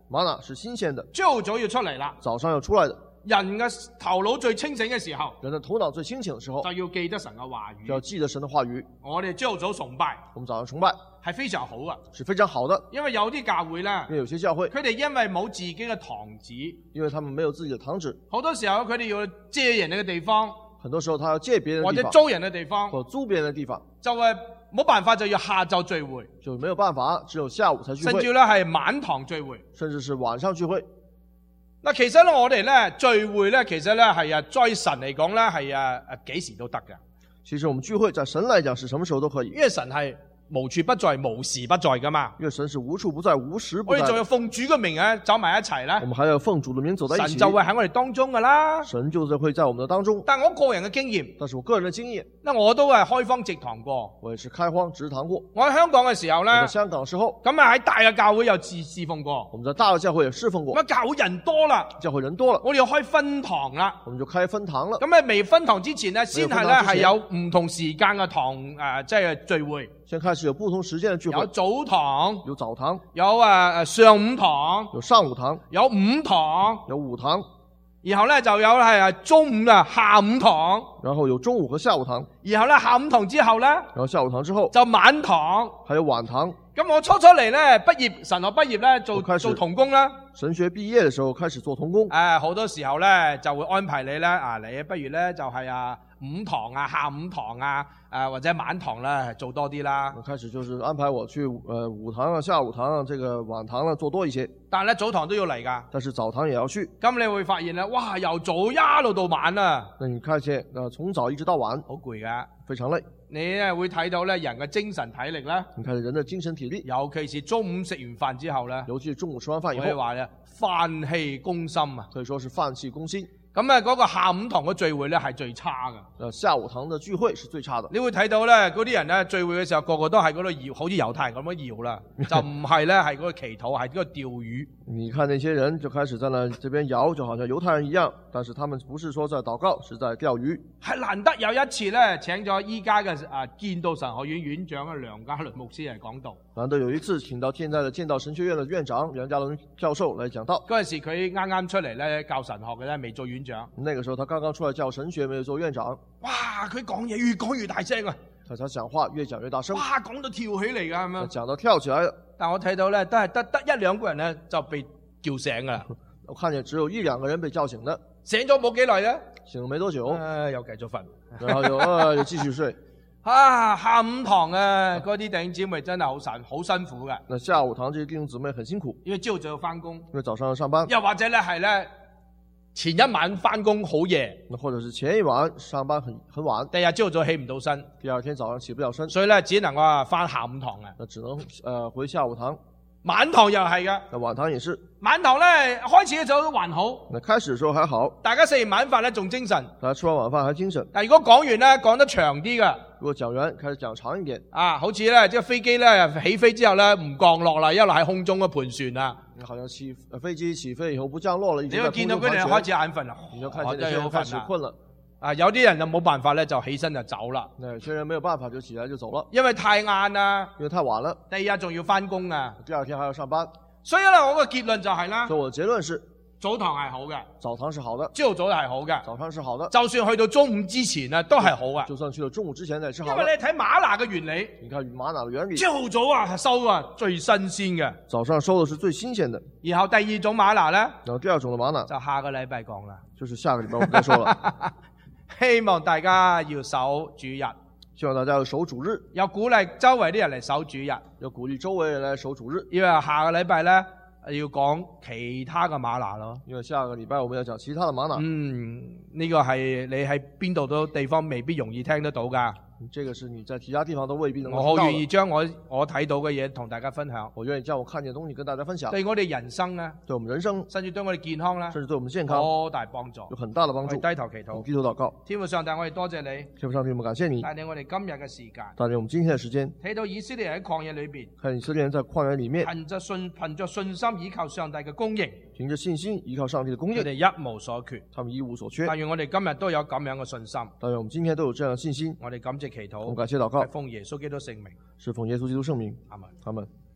玛纳是新鮮的， 朝頭早要出嚟啦。 早上要出來的。 人嘅頭腦最清醒嘅時候， 人的頭腦最清醒的時候， 就要記得神嘅話就要語。 記得神的話語。 我哋朝頭早崇拜我們早上崇拜係非常好啊， 是非常好的， 因為有啲教會咧， 因為有些教會， 佢哋因為冇自己嘅堂址， 因為他們沒有自己的堂址， 好多時候佢哋要借人哋嘅地方， 很多時候他要借別人的地方， 或者租人嘅地方， 或租別人的地方， 就係冇辦法就要下晝聚會， 就沒有辦法，只有下午才聚會， 甚至咧係晚堂聚會。 甚至是晚上聚會。 嗱，其實咧我哋咧聚會咧，其實咧係啊，在神嚟講咧係啊啊幾時都得嘅， 其實我們聚會在神來講是什麼時候都可以， 因為神係無處不在、無時不在噶嘛。 因為神是無處不在、無時不在的。 我哋仲要奉主嘅名咧走埋一齊咧我，們還要奉主的名走在一起， 神就會喺我哋當中噶啦。 神就是會在我們的當中。 但我個人嘅經驗， 但是我個人的經驗， 嗱我都係開荒植堂過。 我也是開荒植堂過。 我喺香港嘅時候咧我在，香港的時候， 咁啊喺大嘅教會有侍侍奉過。 我們在大的教會也侍奉過咁。啊教會人多啦， 教會人多了， 我哋要開分堂啦。 我們就開分堂了。 咁啊未分堂之前咧，先係咧係分堂之前有唔同時間嘅堂誒，即係聚會， 先開始有不同時間的聚會， 有早堂， 有早堂， 有誒誒上午堂， 有上午堂， 有午堂， 有午堂， 然後咧就有係誒中午啊下午堂， 然後有中午和下午堂， 然後咧下午堂之後咧然後下午堂之後就晚堂。 還有晚堂。 咁我初初嚟咧畢業神學畢業咧做我開始做童工啦。 神學畢業的時候開始做童工， 誒好多時候咧就會安排你咧啊，你不如咧就係啊午堂啊下午堂啊誒或者晚堂啦做多啲啦。 我開始就是安排我去呃午堂啊、下午堂啊、這個晚堂啊做多一些， 但係咧早堂都要嚟㗎。 但是早堂也要去。 咁你會發現咧，哇由早一路到晚啊， 那你看見呃從早一直到晚好攰㗎。 非常累， 你咧會睇到咧人嘅精神體力咧， 你看人的精神體力， 尤其是中午食完飯之後咧， 尤其是中午吃完飯以後， 可以話咧飯氣攻心啊。 可以說是飯氣攻心。 咁啊嗰個下午堂嘅聚會咧係最差㗎。 呃下午堂的聚會是最差的。 你會睇到咧，嗰啲人咧聚會嘅時候，個個都喺嗰度搖，好似猶太人咁樣搖啦，就唔係咧係嗰個祈禱，係嗰個釣魚。 你看那些人就開始在那這邊搖，就好像猶太人一樣，但是他們不是說在禱告，是在釣魚。 係難得有一次咧，請咗依家嘅啊建道神學院院長嘅梁家麟牧師嚟講道。 難得有一次請到現在的建道神學院的院長梁家麟教授來講道。 嗰陣時佢啱啱出嚟咧教神學嘅咧，未做院長。 那個時候他剛剛出來教神學，沒有做院長。 哇！佢講嘢越講越大聲啊！ 他他講話越講越大聲。 哇！講到跳起嚟㗎咁樣。 講到跳起來了。 但我睇到咧，都係得得一兩個人咧就被叫醒㗎啦。 我看見只有一兩個人被叫醒的。 醒咗冇幾耐咧， 醒了沒多久， 啊、又繼續瞓。 然後又啊又繼續睡。 啊，下午堂啊，嗰啲弟兄姊妹真係好辛好辛苦嘅。 那下午堂這些弟兄姊妹很辛苦， 因為朝早要翻工， 因為早上要上班， 又或者咧係咧前一晚翻工好夜， 那或者是前一晚上班很很晚， 第二日朝早起唔到身， 第二天早上起不了身， 所以咧只能夠話翻下午堂嘅。 那只能呃回下午堂。 晚堂又係嘅， 那晚堂也是。 晚堂咧開始嘅時候都還好， 那開始的時候還好， 大家食完晚飯咧仲精神。 大家吃完晚飯還精神。 但如果講完咧講得長啲嘅， 如果講完開始講長一點， 啊，好似咧即係飛機咧起飛之後咧唔降落啦，一路喺空中嘅盤旋啊， 好像起飛機起飛以後不降落了，一直你會見到佢哋開始眼瞓啦， 你就看見真係好那些人開始瞓困了。 啊，有啲人就冇辦法咧，就起身就走啦， 那有些人沒有辦法就起來就走了， 因為太晏啦， 因為太晚了， 第二日仲要翻工啊。 第二天還要上班。 所以咧，我個結論就係啦， 所以我的結論是， 早堂係好嘅， 早堂是好的， 朝早係好嘅， 早上是好的， 就算去到中午之前啊，都係好嘅。 就算去了中午之前也是好的。 因為你睇嗎哪嘅原理， 你看嗎哪的原理， 朝早啊收啊最新鮮嘅， 早上收的是最新鮮的。 然後第二種嗎哪咧， 然後第二種的嗎哪就下個禮拜講啦， 就是下個禮拜我們再說了。 希望大家要守主日， 希望大家要守主日， 又鼓勵周圍啲人嚟守主日， 要鼓勵周圍人來守主日。 因為下個禮拜咧要講其他嘅嗎哪咯。 因為下個禮拜我們要講其他的嗎哪。 嗯，呢個係你喺邊度都地方未必容易聽得到㗎。 這個是你在其他地方都未必能夠我聽到的。 好願意將我我睇到嘅嘢同大家分享。 我願意將我看見的東西跟大家分享。 對我哋人生咧， 對我們人生， 甚至對我哋健康咧， 甚至對我們健康好大幫助。 有很大的幫助。 我哋低頭祈我禱， 低頭禱告。 天父上帝，我哋多謝你， 天父上帝，我們感謝你， 帶領我哋今日嘅時間， 帶領我們今天的時間， 睇到以色列人喺曠野裏邊， 看以色列人在曠野裡面， 憑着信憑着信心依靠上帝嘅供應， 憑着信心依靠上帝的供應， 佢哋一無所缺。 他們一無所缺。 但願我哋今日都有咁樣嘅信心， 但願我們今天都有這樣的信心。 我哋感謝祈禱， 我們感謝禱告， 係奉耶穌基督聖名， 是奉耶穌基督聖名。 阿門。 阿門。